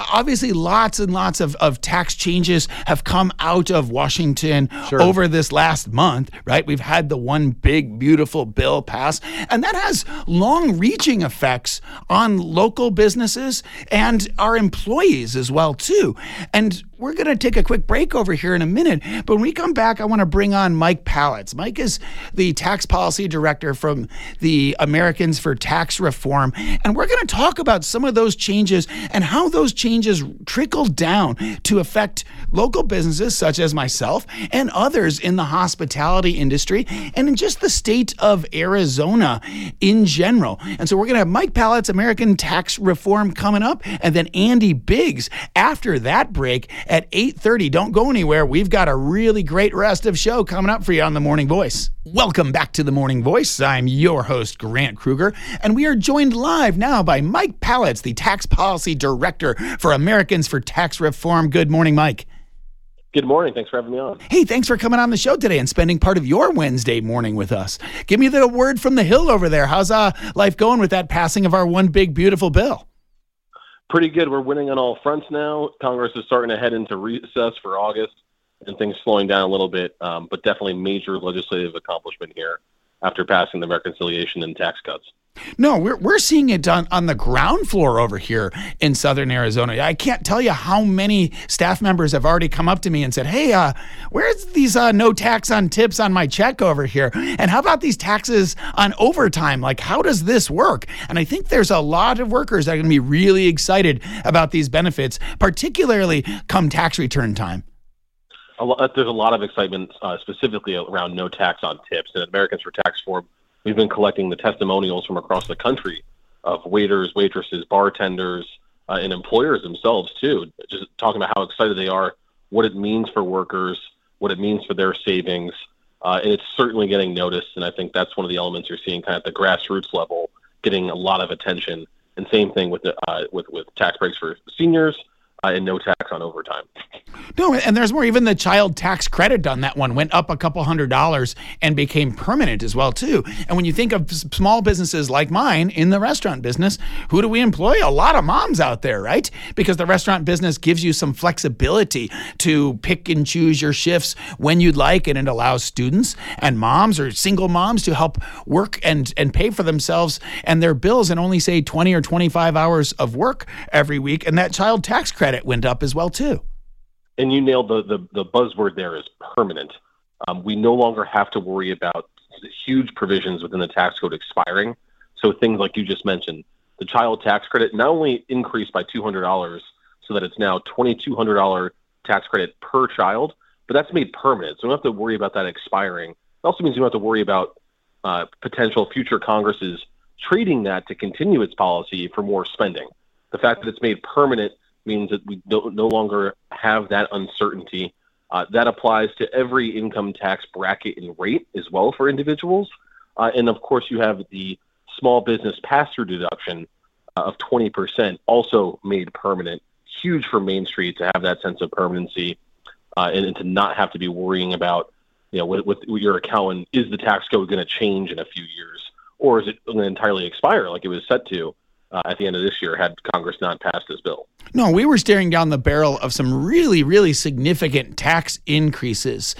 lots of tax changes have come out of Washington over this last month, right? We've had the one big, beautiful bill pass, and that has long-reaching effects on local businesses and our employees as well, too. And we're going to take a quick break over here in a minute. But when we come back, I want to bring on Mike Pallets. Mike is the tax policy director from the Americans for Tax Reform. And we're going to talk about some of those changes and how those changes trickle down to affect local businesses such as myself and others in the hospitality industry and in just the state of Arizona in general. And so we're going to have Mike Pallets, American Tax Reform, coming up, and then Andy Biggs after that break at 8:30. Don't go anywhere. We've got a really great rest of show coming up for you on The Morning Voice. Welcome back to The Morning Voice. I'm your host, Grant Kruger, and we are joined live now by Mike Pallets, the Tax Policy Director for Americans for Tax Reform. Good morning, Mike. Good morning. Thanks for having me on. Hey, thanks for coming on the show today and spending part of your Wednesday morning with us. Give me the word from the Hill over there. How's life going with that passing of our one big, beautiful bill? Pretty good. We're winning on all fronts now. Congress is starting to head into recess for August, and things slowing down a little bit, but definitely major legislative accomplishment here after passing the reconciliation and tax cuts. No, we're seeing it on the ground floor over here in southern Arizona. I can't tell you how many staff members have already come up to me and said, hey, where's these no tax on tips on my check over here? And how about these taxes on overtime? Like, how does this work? And I think there's a lot of workers that are going to be really excited about these benefits, particularly come tax return time. There's a lot of excitement specifically around no tax on tips. And at Americans for Tax Reform, we've been collecting the testimonials from across the country of waiters, waitresses, bartenders, and employers themselves, too, just talking about how excited they are, what it means for workers, what it means for their savings. And it's certainly getting noticed. And I think that's one of the elements you're seeing kind of at the grassroots level, getting a lot of attention. And same thing with with tax breaks for seniors and no tax on overtime. No, and there's more. Even the child tax credit on that one went up a couple $100 and became permanent as well, too. And when you think of small businesses like mine in the restaurant business, who do we employ? A lot of moms out there, right? Because the restaurant business gives you some flexibility to pick and choose your shifts when you'd like, and it allows students and moms or single moms to help work and pay for themselves and their bills in only, say, 20 or 25 hours of work every week. And that child tax credit went up as well, too. And you nailed the buzzword there is permanent. We no longer have to worry about huge provisions within the tax code expiring. So things like you just mentioned, the child tax credit not only increased by $200 so that it's now $2,200 tax credit per child, but that's made permanent. So we don't have to worry about that expiring. It also means you don't have to worry about potential future Congresses trading that to continue its policy for more spending. The fact that it's made permanent means that we no longer have that uncertainty. That applies to every income tax bracket and rate as well for individuals. And of course, you have the small business pass-through deduction of 20% also made permanent. Huge for Main Street to have that sense of permanency and to not have to be worrying about, with your accountant, is the tax code going to change in a few years? Or is it going to entirely expire like it was set to at the end of this year had Congress not passed this bill? No, we were staring down the barrel of some really, really significant tax increases,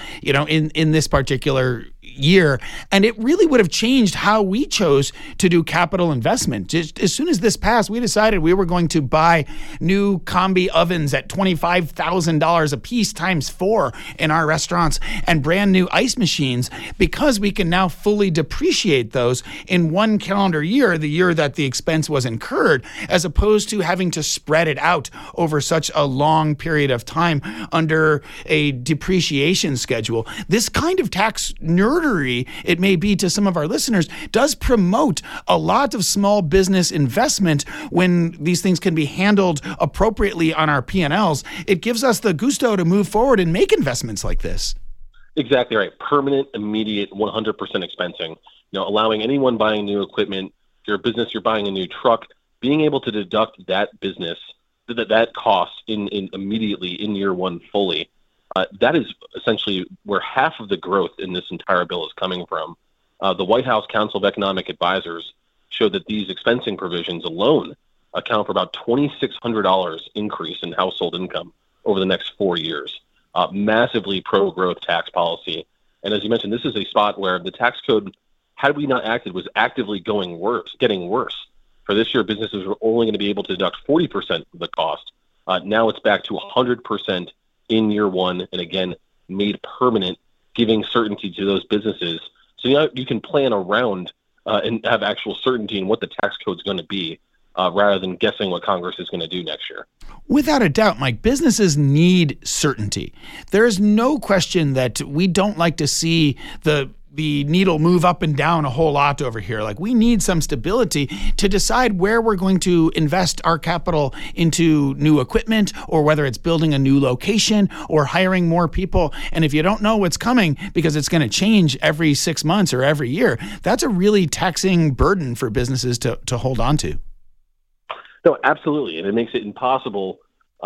in this particular year. And it really would have changed how we chose to do capital investment. Just as soon as this passed, we decided we were going to buy new combi ovens at $25,000 a piece times 4 in our restaurants and brand new ice machines, because we can now fully depreciate those in one calendar year, the year that the expense was incurred, as opposed to having to spread it out over such a long period of time under a depreciation schedule. This kind of tax nerdery, it may be to some of our listeners, does promote a lot of small business investment when these things can be handled appropriately on our P&Ls. It gives us the gusto to move forward and make investments like this. Exactly right. Permanent, immediate, 100% expensing. Allowing anyone buying new equipment, if you're a business, you're buying a new truck, being able to deduct that business, that cost in immediately in year one fully. That is essentially where half of the growth in this entire bill is coming from. The White House Council of Economic Advisors showed that these expensing provisions alone account for about $2,600 increase in household income over the next 4 years. Massively pro-growth tax policy. And as you mentioned, this is a spot where the tax code, had we not acted, was actively getting worse. For this year, businesses were only going to be able to deduct 40% of the cost. Now it's back to 100% in year one, and again, made permanent, giving certainty to those businesses. So you can plan around and have actual certainty in what the tax code is going to be, rather than guessing what Congress is going to do next year. Without a doubt, Mike, businesses need certainty. There is no question that we don't like to see the needle move up and down a whole lot over here. Like, we need some stability to decide where we're going to invest our capital into new equipment, or whether it's building a new location or hiring more people. And if you don't know what's coming because it's going to change every 6 months or every year, that's a really taxing burden for businesses to hold on to. No, absolutely. And it makes it impossible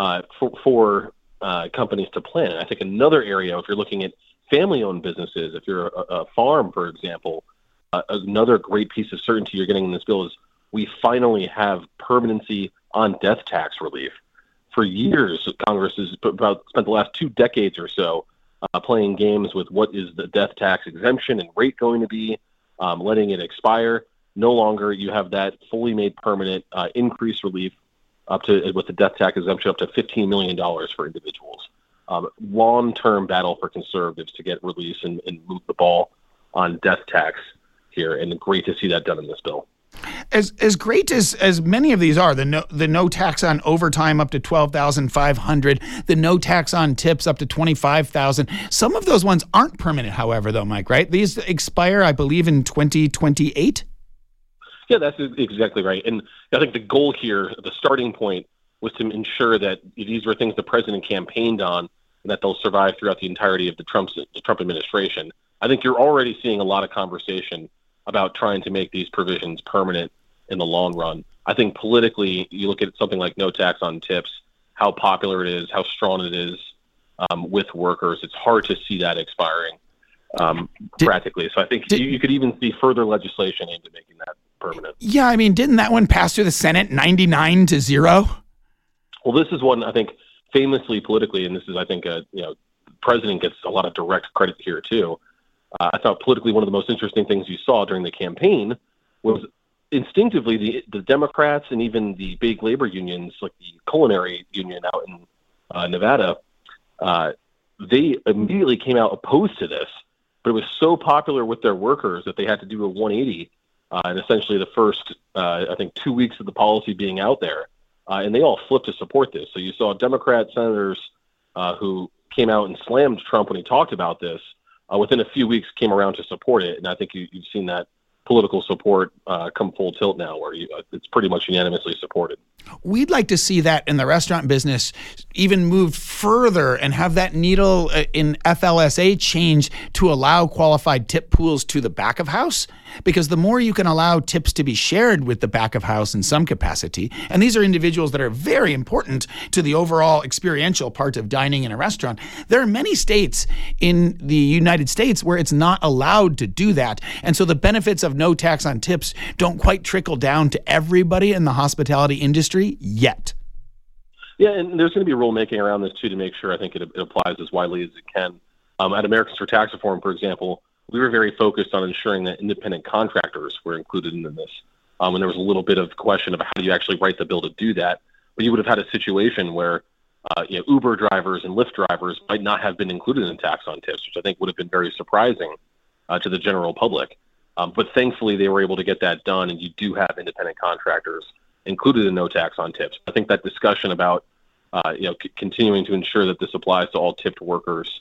for companies to plan. And I think another area, if you're looking at family-owned businesses, if you're a farm, for example, another great piece of certainty you're getting in this bill is we finally have permanency on death tax relief. For years, Congress has spent the last 2 decades or so playing games with what is the death tax exemption and rate going to be, letting it expire. No longer you have that fully made permanent increased relief up to, with the death tax exemption, up to $15 million for individuals. Long-term battle for conservatives to get release and move the ball on death tax here, and great to see that done in this bill. As great as many of these are, the no tax on overtime up to $12,500, the no tax on tips up to $25,000. Some of those ones aren't permanent, however, though, Mike, right? These expire, I believe, in 2028. Yeah, that's exactly right. And I think the goal here, the starting point, was to ensure that these were things the president campaigned on and that they'll survive throughout the entirety of the Trump administration. I think you're already seeing a lot of conversation about trying to make these provisions permanent in the long run. I think politically, you look at something like no tax on tips, how popular it is, how strong it is with workers. It's hard to see that expiring practically. So I think you could even see further legislation aimed at making that permanent. Yeah, I mean, didn't that one pass through the Senate 99-0? Well, this is one, I think, famously politically, and this is, I think, the president gets a lot of direct credit here, too. I thought politically one of the most interesting things you saw during the campaign was instinctively the Democrats and even the big labor unions, like the culinary union out in Nevada, they immediately came out opposed to this, but it was so popular with their workers that they had to do a 180 in essentially the first, I think, 2 weeks of the policy being out there. And they all flipped to support this. So you saw Democrat senators who came out and slammed Trump when he talked about this, within a few weeks came around to support it. And I think you've seen that political support come full tilt now, where it's pretty much unanimously supported. We'd like to see that in the restaurant business even moved further and have that needle in FLSA change to allow qualified tip pools to the back of house, because the more you can allow tips to be shared with the back of house in some capacity, and these are individuals that are very important to the overall experiential part of dining in a restaurant. There are many states in the United States where it's not allowed to do that. And so the benefits of no tax on tips don't quite trickle down to everybody in the hospitality industry yet. Yeah, and there's going to be rulemaking around this too to make sure, I think, it applies as widely as it can. At Americans for Tax Reform, for example, we were very focused on ensuring that independent contractors were included in this. And there was a little bit of question of how do you actually write the bill to do that. But you would have had a situation where Uber drivers and Lyft drivers might not have been included in tax on tips, which I think would have been very surprising to the general public. But thankfully, they were able to get that done, and you do have independent contractors included in no tax on tips. I think that discussion about continuing to ensure that this applies to all tipped workers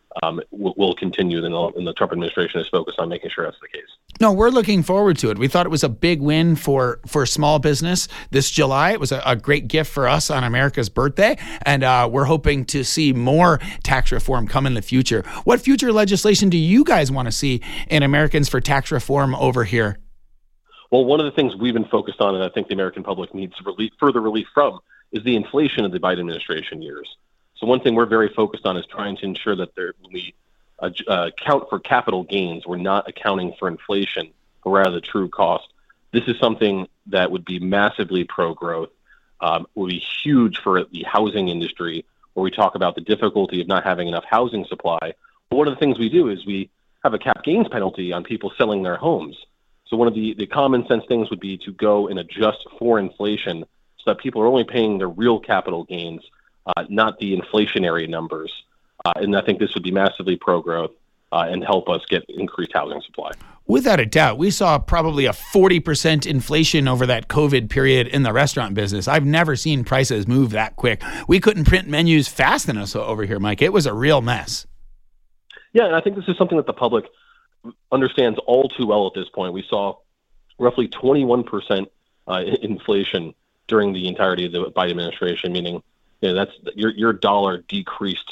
will continue. And the Trump administration is focused on making sure that's the case. No, we're looking forward to it. We thought it was a big win for small business this July. It was a great gift for us on America's birthday, and we're hoping to see more tax reform come in the future. What future legislation do you guys want to see in Americans for Tax Reform over here? Well, one of the things we've been focused on, and I think the American public needs further relief from, is the inflation of the Biden administration years. So one thing we're very focused on is trying to ensure that when we account for capital gains, we're not accounting for inflation, but rather the true cost. This is something that would be massively pro-growth, would be huge for the housing industry, where we talk about the difficulty of not having enough housing supply. But one of the things we do is we have a cap gains penalty on people selling their homes. So one of the common sense things would be to go and adjust for inflation so that people are only paying their real capital gains not the inflationary numbers. And I think this would be massively pro-growth and help us get increased housing supply. Without a doubt, we saw probably a 40% inflation over that COVID period in the restaurant business. I've never seen prices move that quick. We couldn't print menus fast enough over here, Mike. It was a real mess. Yeah, and I think this is something that the public understands all too well at this point. We saw roughly 21% inflation during the entirety of the Biden administration, meaning that's your dollar decreased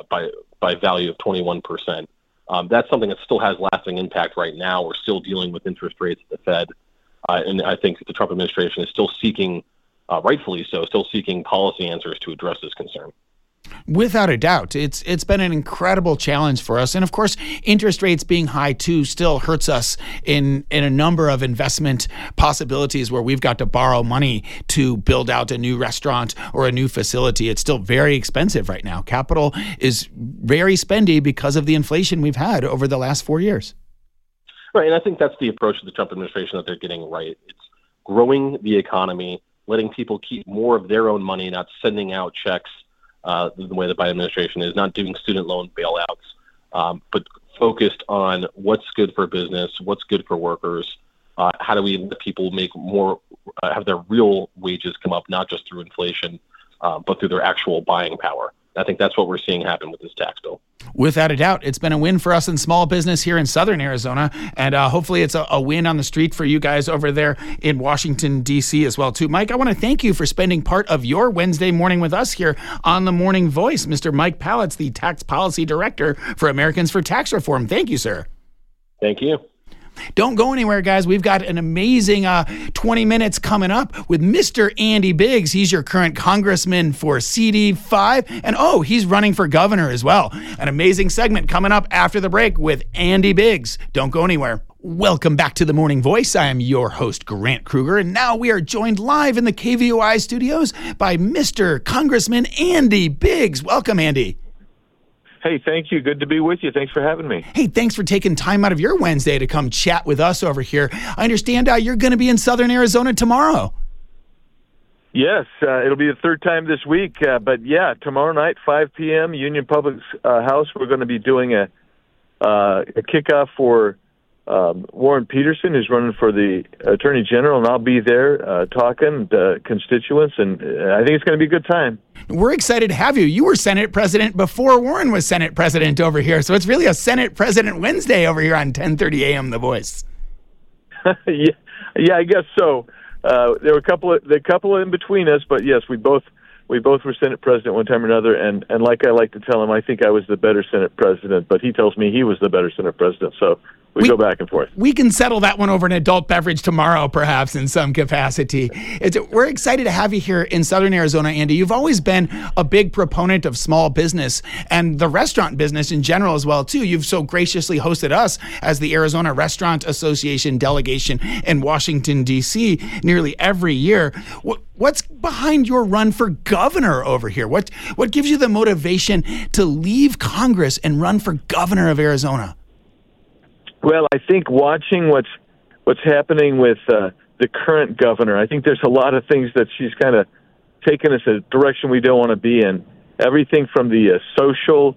by value of 21%. That's something that still has lasting impact right now. We're still dealing with interest rates at the Fed. And I think the Trump administration is still seeking, rightfully so, still seeking policy answers to address this concern. Without a doubt, it's been an incredible challenge for us. And of course, interest rates being high too still hurts us in a number of investment possibilities where we've got to borrow money to build out a new restaurant or a new facility. It's still very expensive right now. Capital is very spendy because of the inflation we've had over the last 4 years. Right, and I think that's the approach of the Trump administration that they're getting right. It's growing the economy, letting people keep more of their own money, not sending out checks the way the Biden administration is, not doing student loan bailouts, but focused on what's good for business, what's good for workers, how do we let people make more, have their real wages come up, not just through inflation, but through their actual buying power. I think that's what we're seeing happen with this tax bill. Without a doubt, it's been a win for us in small business here in Southern Arizona, and hopefully it's a win on the street for you guys over there in Washington, D.C. as well, too. Mike, I want to thank you for spending part of your Wednesday morning with us here on The Morning Voice. Mr. Mike Pallets, the Tax Policy Director for Americans for Tax Reform. Thank you, sir. Thank you. Don't go anywhere, guys. We've got an amazing 20 minutes coming up with Mr. Andy Biggs. He's your current congressman for CD5. And he's running for governor as well. An amazing segment coming up after the break with Andy Biggs. Don't go anywhere. Welcome back to The Morning Voice. I am your host, Grant Kruger, and now we are joined live in the KVOI studios by Mr. Congressman Andy Biggs. Welcome, Andy. Hey, thank you. Good to be with you. Thanks for having me. Hey, thanks for taking time out of your Wednesday to come chat with us over here. I understand you're going to be in Southern Arizona tomorrow. Yes, it'll be the third time this week. But yeah, tomorrow night, 5 p.m., Union Public House, we're going to be doing a kickoff for Warren Peterson, who's running for the Attorney General, and I'll be there talking to constituents, and I think it's going to be a good time. We're excited to have you. You were Senate President before Warren was Senate President over here, so it's really a Senate President Wednesday over here on 10:30 a.m. The Voice. yeah, I guess so. There were a couple in between us, but yes, we both were Senate President one time or another, and like I like to tell him, I think I was the better Senate President, but he tells me he was the better Senate President, so we go back and forth. We can settle that one over an adult beverage tomorrow, perhaps, in some capacity. We're excited to have you here in Southern Arizona, Andy. You've always been a big proponent of small business and the restaurant business in general as well, too. You've so graciously hosted us as the Arizona Restaurant Association delegation in Washington, D.C. nearly every year. What's behind your run for governor over here? What gives you the motivation to leave Congress and run for governor of Arizona? Well, I think watching what's happening with the current governor, I think there's a lot of things that she's kind of taken us a direction we don't want to be in. Everything from the social,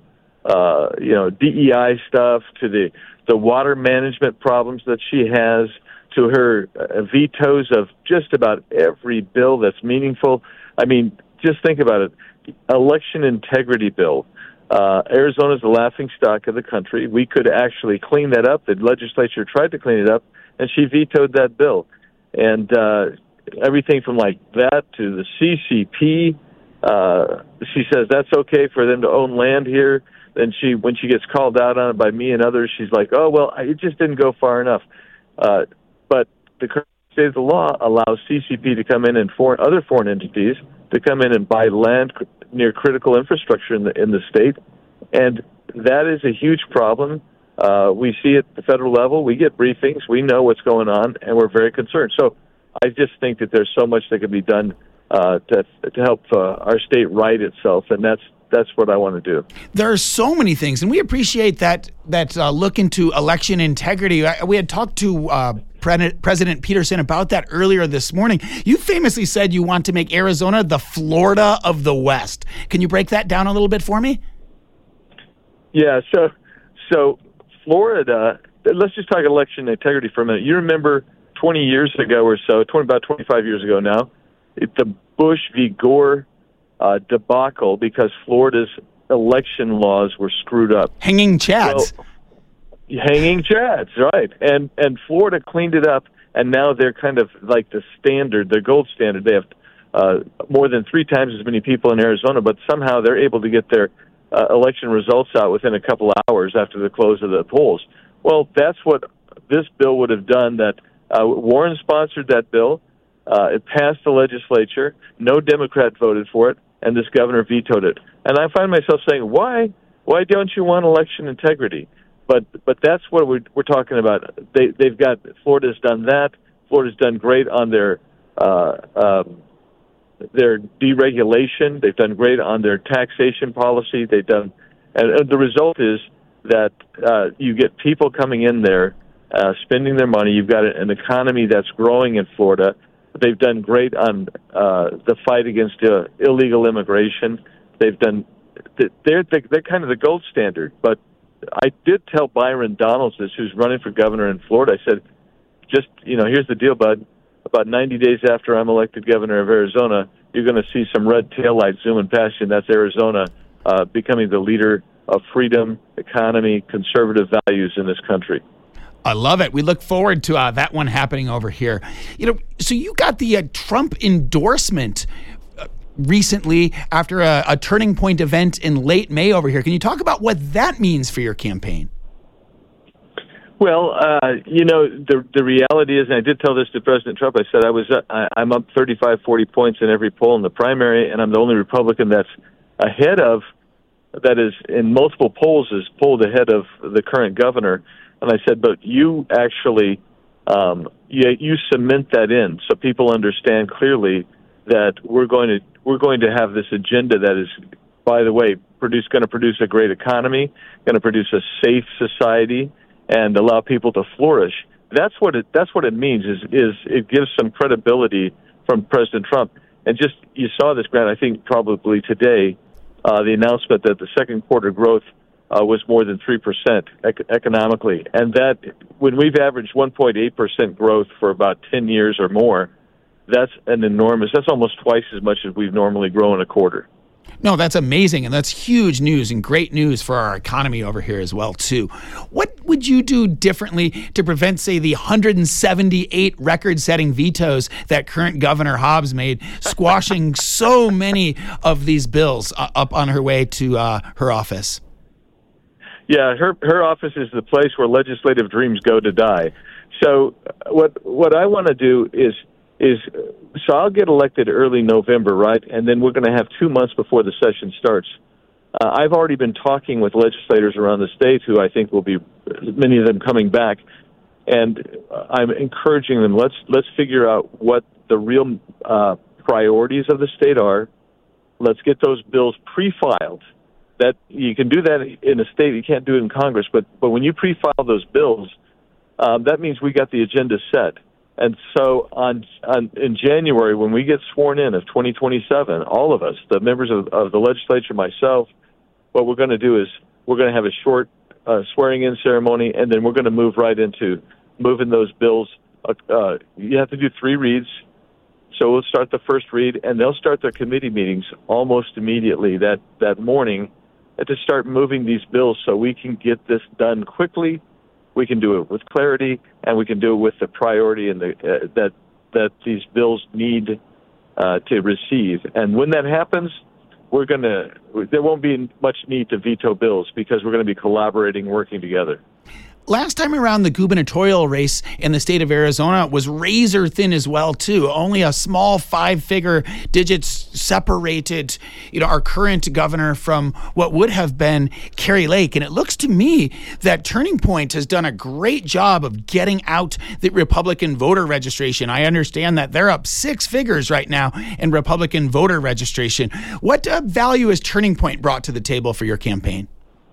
DEI stuff to the water management problems that she has, to her vetoes of just about every bill that's meaningful. I mean, just think about it. Election integrity bill. Arizona's the laughingstock of the country. We could actually clean that up. The legislature tried to clean it up, and she vetoed that bill. And everything from like that to the CCP, she says that's okay for them to own land here. Then when she gets called out on it by me and others, she's like, oh, well, it just didn't go far enough. But the current state of the law allows CCP to come in and other foreign entities to come in and buy land near critical infrastructure in the state, and that is a huge problem. We see it at the federal level. We get briefings. We know what's going on, and we're very concerned. So I just think that there's so much that can be done to help our state right itself, and that's that's what I want to do. There are so many things, and we appreciate that look into election integrity. We had talked to President Peterson about that earlier this morning. You famously said you want to make Arizona the Florida of the West. Can you break that down a little bit for me? Yeah, so Florida, let's just talk election integrity for a minute. You remember 20 years ago or so, about 25 years ago now, the Bush v. Gore debacle because Florida's election laws were screwed up. Hanging chads. Well, hanging chads, right. And Florida cleaned it up, and now they're kind of like the standard, the gold standard. They have more than 3 times as many people in Arizona, but somehow they're able to get their election results out within a couple hours after the close of the polls. Well, that's what this bill would have done. That Warren sponsored that bill. It passed the legislature. No Democrat voted for it, and this governor vetoed it. And I find myself saying, why don't you want election integrity? But that's what we're talking about. Florida's done that. Florida's done great on their deregulation. They've done great on their taxation policy. And the result is that you get people coming in there, spending their money. You've got an economy that's growing in Florida. They've done great on the fight against illegal immigration. They're kind of the gold standard. But I did tell Byron Donalds, who's running for governor in Florida, I said, here's the deal, bud. About 90 days after I'm elected governor of Arizona, you're going to see some red taillights zooming past you, and that's Arizona becoming the leader of freedom, economy, conservative values in this country. I love it. We look forward to that one happening over here. So you got the Trump endorsement recently after a Turning Point event in late May over here. Can you talk about what that means for your campaign? Well, the reality is, and I did tell this to President Trump, I said I'm up 35, 40 points in every poll in the primary, and I'm the only Republican that is in multiple polls is polled ahead of the current governor. And I said, but you actually, you cement that in so people understand clearly that we're going to have this agenda that is, by the way, going to produce a great economy, going to produce a safe society, and allow people to flourish. That's what it means. Is it gives some credibility from President Trump. And just you saw this, Grant. I think probably today, the announcement that the second quarter growth was more than 3% economically, and that when we've averaged 1.8% growth for about 10 years or more, that's almost twice as much as we've normally grown a quarter. No, that's amazing, and that's huge news and great news for our economy over here as well, too. What would you do differently to prevent, say, the 178 record-setting vetoes that current Governor Hobbs made, squashing so many of these bills up on her way to her office? Yeah, her office is the place where legislative dreams go to die. So what I want to do is so I'll get elected early November, right? And then we're going to have 2 months before the session starts. I've already been talking with legislators around the state who I think will be, many of them coming back, and I'm encouraging them, let's figure out what the real priorities of the state are. Let's get those bills pre-filed. That you can do that in a state, you can't do it in Congress, but when you pre-file those bills, that means we got the agenda set. And so in January, when we get sworn in of 2027, all of us, the members of the legislature, myself, what we're going to do is we're going to have a short swearing-in ceremony, and then we're going to move right into moving those bills. You have to do 3 reads. So we'll start the first read, and they'll start their committee meetings almost immediately that morning to start moving these bills so we can get this done quickly. We can do it with clarity, and we can do it with the priority and that these bills need to receive. And when that happens, there won't be much need to veto bills because we're going to be collaborating, working together. last time around, the gubernatorial race in the state of Arizona was razor thin as well, too. Only a small 5-figure digits separated, our current governor from what would have been Kari Lake. And it looks to me that Turning Point has done a great job of getting out the Republican voter registration. I understand that they're up 6 figures right now in Republican voter registration. What value has Turning Point brought to the table for your campaign?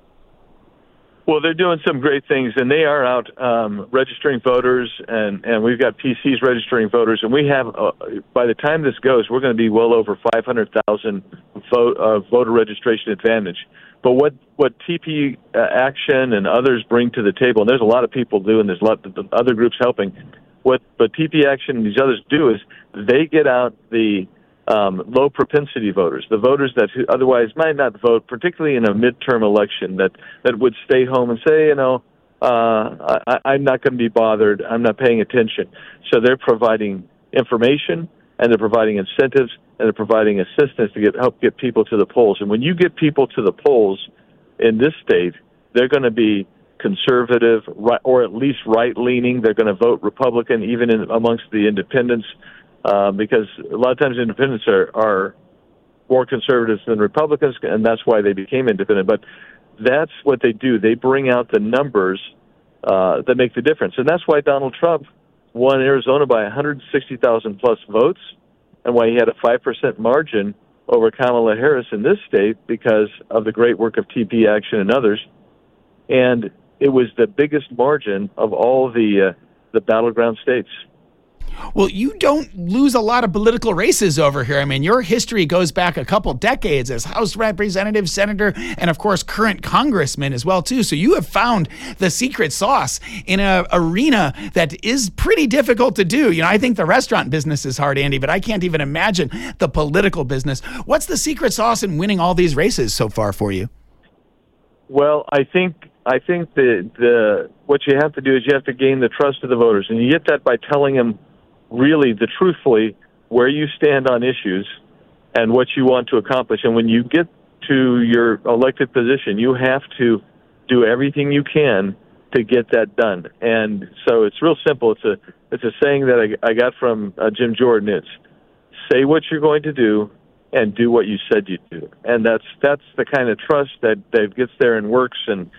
Well, they're doing some great things, and they are out registering voters, and we've got PCs registering voters, and we have, by the time this goes, we're going to be well over 500,000 voter registration advantage. But what TP Action and others bring to the table, and there's a lot of people doing, there's a lot of other groups helping, but TP Action and these others do is they get out the low propensity voters, the voters that otherwise might not vote, particularly in a midterm election, that would stay home and say, I'm not going to be bothered, I'm not paying attention. So they're providing information, and they're providing incentives, and they're providing assistance to help get people to the polls. And when you get people to the polls in this state, they're going to be conservative, right, or at least right-leaning. They're going to vote Republican, even amongst the independents. Because a lot of times independents are more conservatives than Republicans, and that's why they became independent. But that's what they do. They bring out the numbers that make the difference. And that's why Donald Trump won Arizona by 160,000 plus votes, and why he had a 5% margin over Kamala Harris in this state because of the great work of TP Action and others. And it was the biggest margin of all the battleground states. Well, you don't lose a lot of political races over here. I mean, your history goes back a couple decades as House Representative, Senator, and of course, current Congressman as well, too. So you have found the secret sauce in an arena that is pretty difficult to do. I think the restaurant business is hard, Andy, but I can't even imagine the political business. What's the secret sauce in winning all these races so far for you? Well, I think the what you have to do is you have to gain the trust of the voters, and you get that by telling them really, truthfully, where you stand on issues and what you want to accomplish. And when you get to your elected position, you have to do everything you can to get that done. And so it's real simple. It's a saying that I got from Jim Jordan. It's say what you're going to do and do what you said you'd do. And that's the kind of trust that gets there and works. And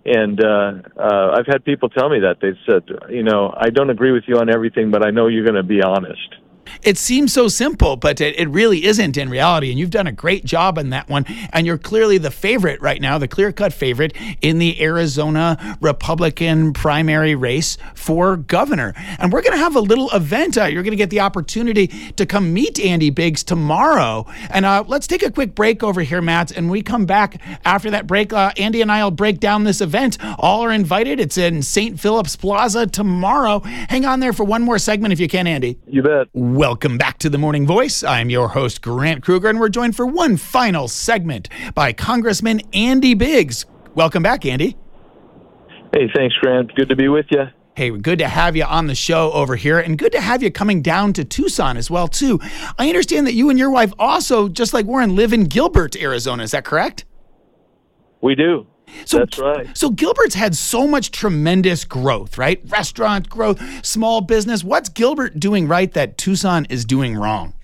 I've had people tell me that. They've said, I don't agree with you on everything, but I know you're going to be honest. It seems so simple, but it really isn't in reality, and you've done a great job in that one, and you're clearly the favorite right now, the clear-cut favorite in the Arizona Republican primary race for governor. And we're going to have a little event. You're going to get the opportunity to come meet Andy Biggs tomorrow. And let's take a quick break over here, Matt, and we come back after that break. Andy and I will break down this event. All are invited. It's in St. Philip's Plaza tomorrow. Hang on there for one more segment if you can, Andy. You bet. Welcome back to The Morning Voice. I'm your host, Grant Kruger, and we're joined for one final segment by Congressman Andy Biggs. Welcome back, Andy. Hey, thanks, Grant. Good to be with you. Hey, good to have you on the show over here, and good to have you coming down to Tucson as well, too. I understand that you and your wife also, just like Warren, live in Gilbert, Arizona. Is that correct? We do. So, that's right. So Gilbert's had so much tremendous growth, right? Restaurant growth, small business. What's Gilbert doing right that Tucson is doing wrong?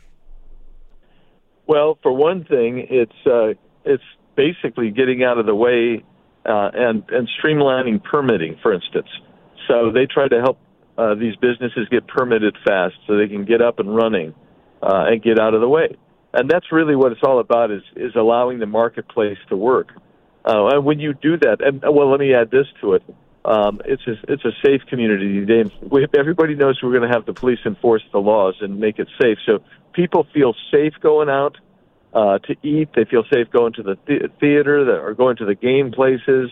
Well, for one thing, it's basically getting out of the way and streamlining permitting, for instance. So they try to help these businesses get permitted fast so they can get up and running and get out of the way. And that's really what it's all about is allowing the marketplace to work. And when you do that, and well, let me add this to it. It's a safe community. Everybody knows we're going to have the police enforce the laws and make it safe. So people feel safe going out to eat. They feel safe going to the theater or going to the game places.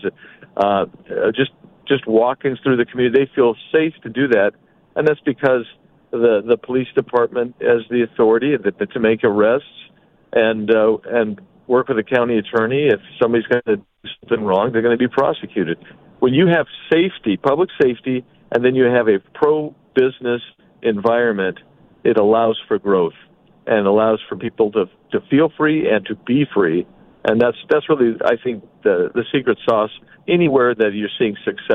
Just walking through the community, they feel safe to do that, and that's because the police department has the authority to make arrests and work with the county attorney. If somebody's going to do something wrong, they're going to be prosecuted. When you have safety, public safety, and then you have a pro-business environment, it allows for growth and allows for people to feel free and to be free. And that's really, I think, the secret sauce anywhere that you're seeing success.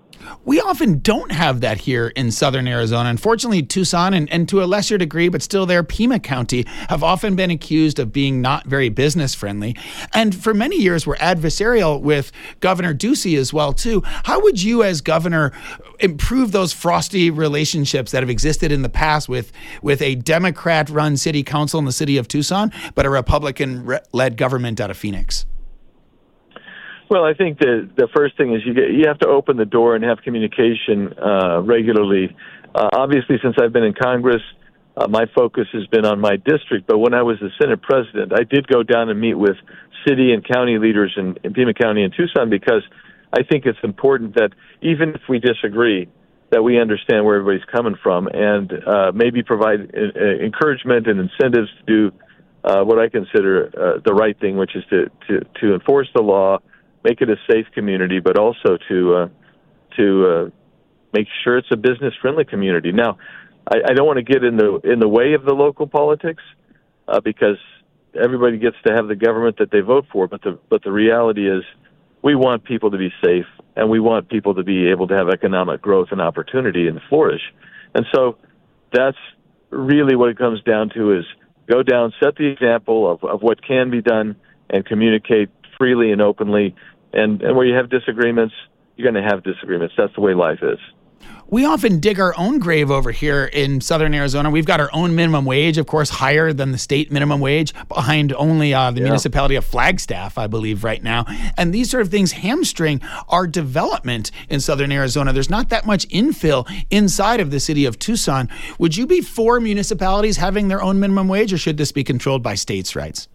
We often don't have that here in southern Arizona. Unfortunately, Tucson and to a lesser degree, but still there, Pima County have often been accused of being not very business friendly. And for many years were adversarial with Governor Ducey as well, too. How would you as governor improve those frosty relationships that have existed in the past with a Democrat-run city council in the city of Tucson, but a Republican-led government out of Phoenix? Well, I think the first thing is you have to open the door and have communication regularly. Obviously, since I've been in Congress, my focus has been on my district. But when I was the Senate president, I did go down and meet with city and county leaders in Pima County and Tucson, because I think it's important that even if we disagree, that we understand where everybody's coming from, and maybe provide encouragement and incentives to do what I consider the right thing, which is to enforce the law, make it a safe community, but also to make sure it's a business-friendly community. Now, I don't want to get in the way of the local politics because everybody gets to have the government that they vote for. But the reality is, we want people to be safe, and we want people to be able to have economic growth and opportunity and flourish. And so that's really what it comes down to: is go down, set the example of what can be done, and communicate freely and openly. And where you have disagreements, you're going to have disagreements. That's the way life is. We often dig our own grave over here in southern Arizona. We've got our own minimum wage, of course, higher than the state minimum wage, behind only the municipality of Flagstaff, I believe, right now. And these sort of things hamstring our development in southern Arizona. There's not that much infill inside of the city of Tucson. Would you be for municipalities having their own minimum wage, or should this be controlled by states' rights?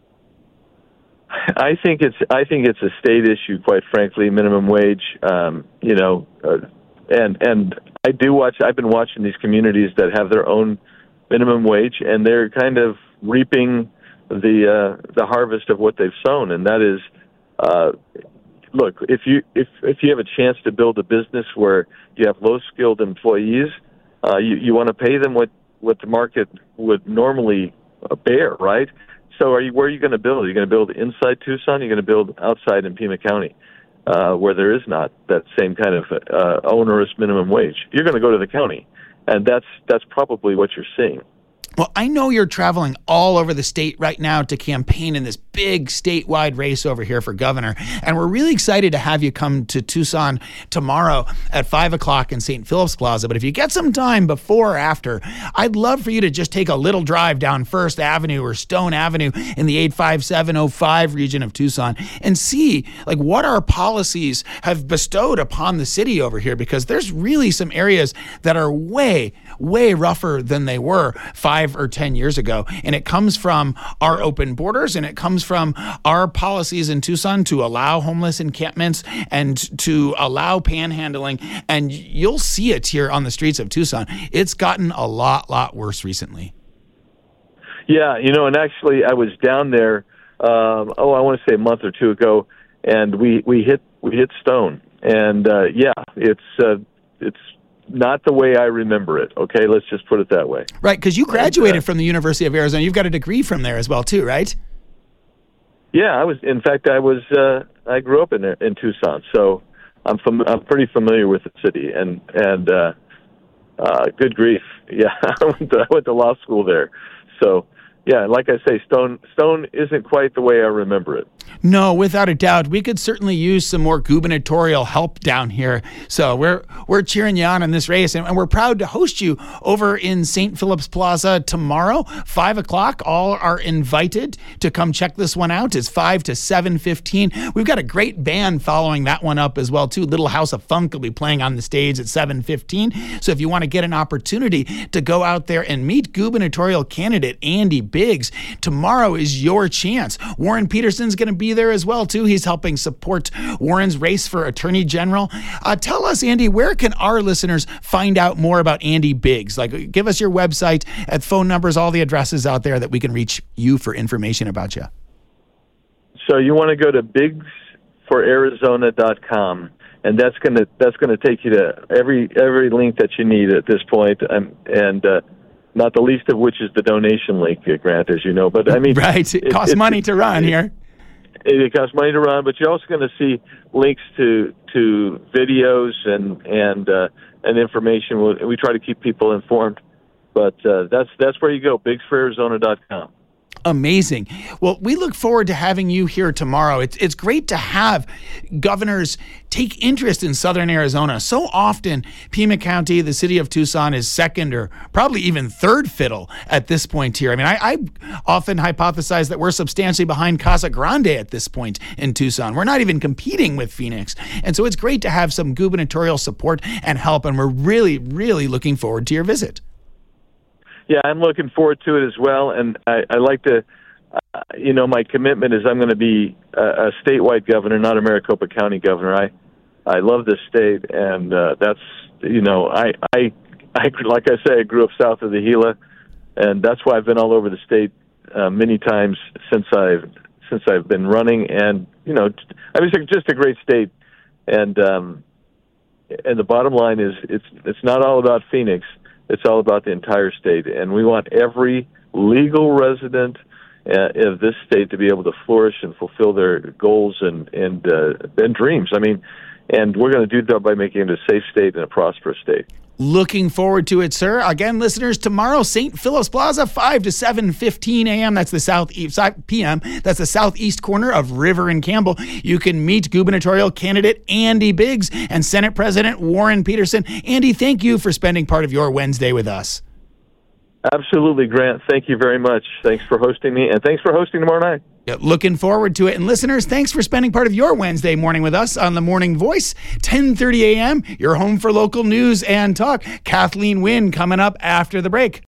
I think it's a state issue, quite frankly. Minimum wage, and I do watch. I've been watching these communities that have their own minimum wage, and they're kind of reaping the harvest of what they've sown. And that is, look, if you have a chance to build a business where you have low skilled employees, you want to pay them what the market would normally bear, right? So where are you going to build? Are you going to build inside Tucson? Are you going to build outside in Pima County, where there is not that same kind of onerous minimum wage? You're going to go to the county, and that's probably what you're seeing. Well, I know you're traveling all over the state right now to campaign in this big statewide race over here for governor. And we're really excited to have you come to Tucson tomorrow at 5 o'clock in St. Philip's Plaza. But if you get some time before or after, I'd love for you to just take a little drive down First Avenue or Stone Avenue in the 85705 region of Tucson and see like what our policies have bestowed upon the city over here, because there's really some areas that are way, way rougher than they were 5 or 10 years ago. And it comes from our open borders, and it comes from our policies in Tucson to allow homeless encampments and to allow panhandling. And you'll see it here on the streets of Tucson. It's gotten a lot worse recently. Yeah, and actually I was down there, I want to say a month or two ago, and we hit Stone. And it's not the way I remember it. Okay, let's just put it that way. Right, because you graduated from the University of Arizona. You've got a degree from there as well, too, right? Yeah, I was. In fact, I grew up in Tucson, so I'm pretty familiar with the city. And good grief, yeah, I went to law school there. So yeah, like I say, Stone isn't quite the way I remember it. No, without a doubt. We could certainly use some more gubernatorial help down here. So we're cheering you on in this race, and we're proud to host you over in St. Philip's Plaza tomorrow, 5 o'clock. All are invited to come check this one out. It's 5 to 7:15. We've got a great band following that one up as well, too. Little House of Funk will be playing on the stage at 7:15. So if you want to get an opportunity to go out there and meet gubernatorial candidate Andy Biggs, tomorrow is your chance. Warren Peterson's going to be there as well, too. He's helping support Warren's race for Attorney General. Tell us, Andy, where can our listeners find out more about Andy Biggs? Like, give us your website and phone numbers, all the addresses out there that we can reach you for information about you. So you want to go to bigsforarizona.com, and that's going to take you to every link that you need at this point, and not the least of which is the donation link, Grant, as you know. But I mean, right, it costs money to run here. it costs money to run, but you're also going to see links to videos and information. We try to keep people informed, but that's where you go, bigsforarizona.com. Amazing. Well, we look forward to having you here tomorrow. It's great to have governors take interest in Southern Arizona. So often, Pima County, the city of Tucson, is second or probably even third fiddle at this point here. I mean, I often hypothesize that we're substantially behind Casa Grande at this point in Tucson. We're not even competing with Phoenix. And so it's great to have some gubernatorial support and help, and we're really, really looking forward to your visit. Yeah, I'm looking forward to it as well, and I like to, my commitment is I'm going to be a statewide governor, not a Maricopa County governor. I love this state, and that's, I like I say, I grew up south of the Gila, and that's why I've been all over the state many times since I've been running, and I mean, it's just a great state, and the bottom line is it's not all about Phoenix. It's all about the entire state, and we want every legal resident of this state to be able to flourish and fulfill their goals and dreams. I mean, and we're going to do that by making it a safe state and a prosperous state. Looking forward to it, sir. Again, listeners, tomorrow, St. Philip's Plaza, 5 to 7:15 a.m. That's the southeast p.m. That's the southeast corner of River and Campbell. You can meet gubernatorial candidate Andy Biggs and Senate President Warren Peterson. Andy, thank you for spending part of your Wednesday with us. Absolutely, Grant. Thank you very much. Thanks for hosting me, and thanks for hosting tomorrow night. Yeah, looking forward to it. And listeners, thanks for spending part of your Wednesday morning with us on The Morning Voice, 10:30 a.m. You're home for local news and talk. Kathleen Wynne coming up after the break.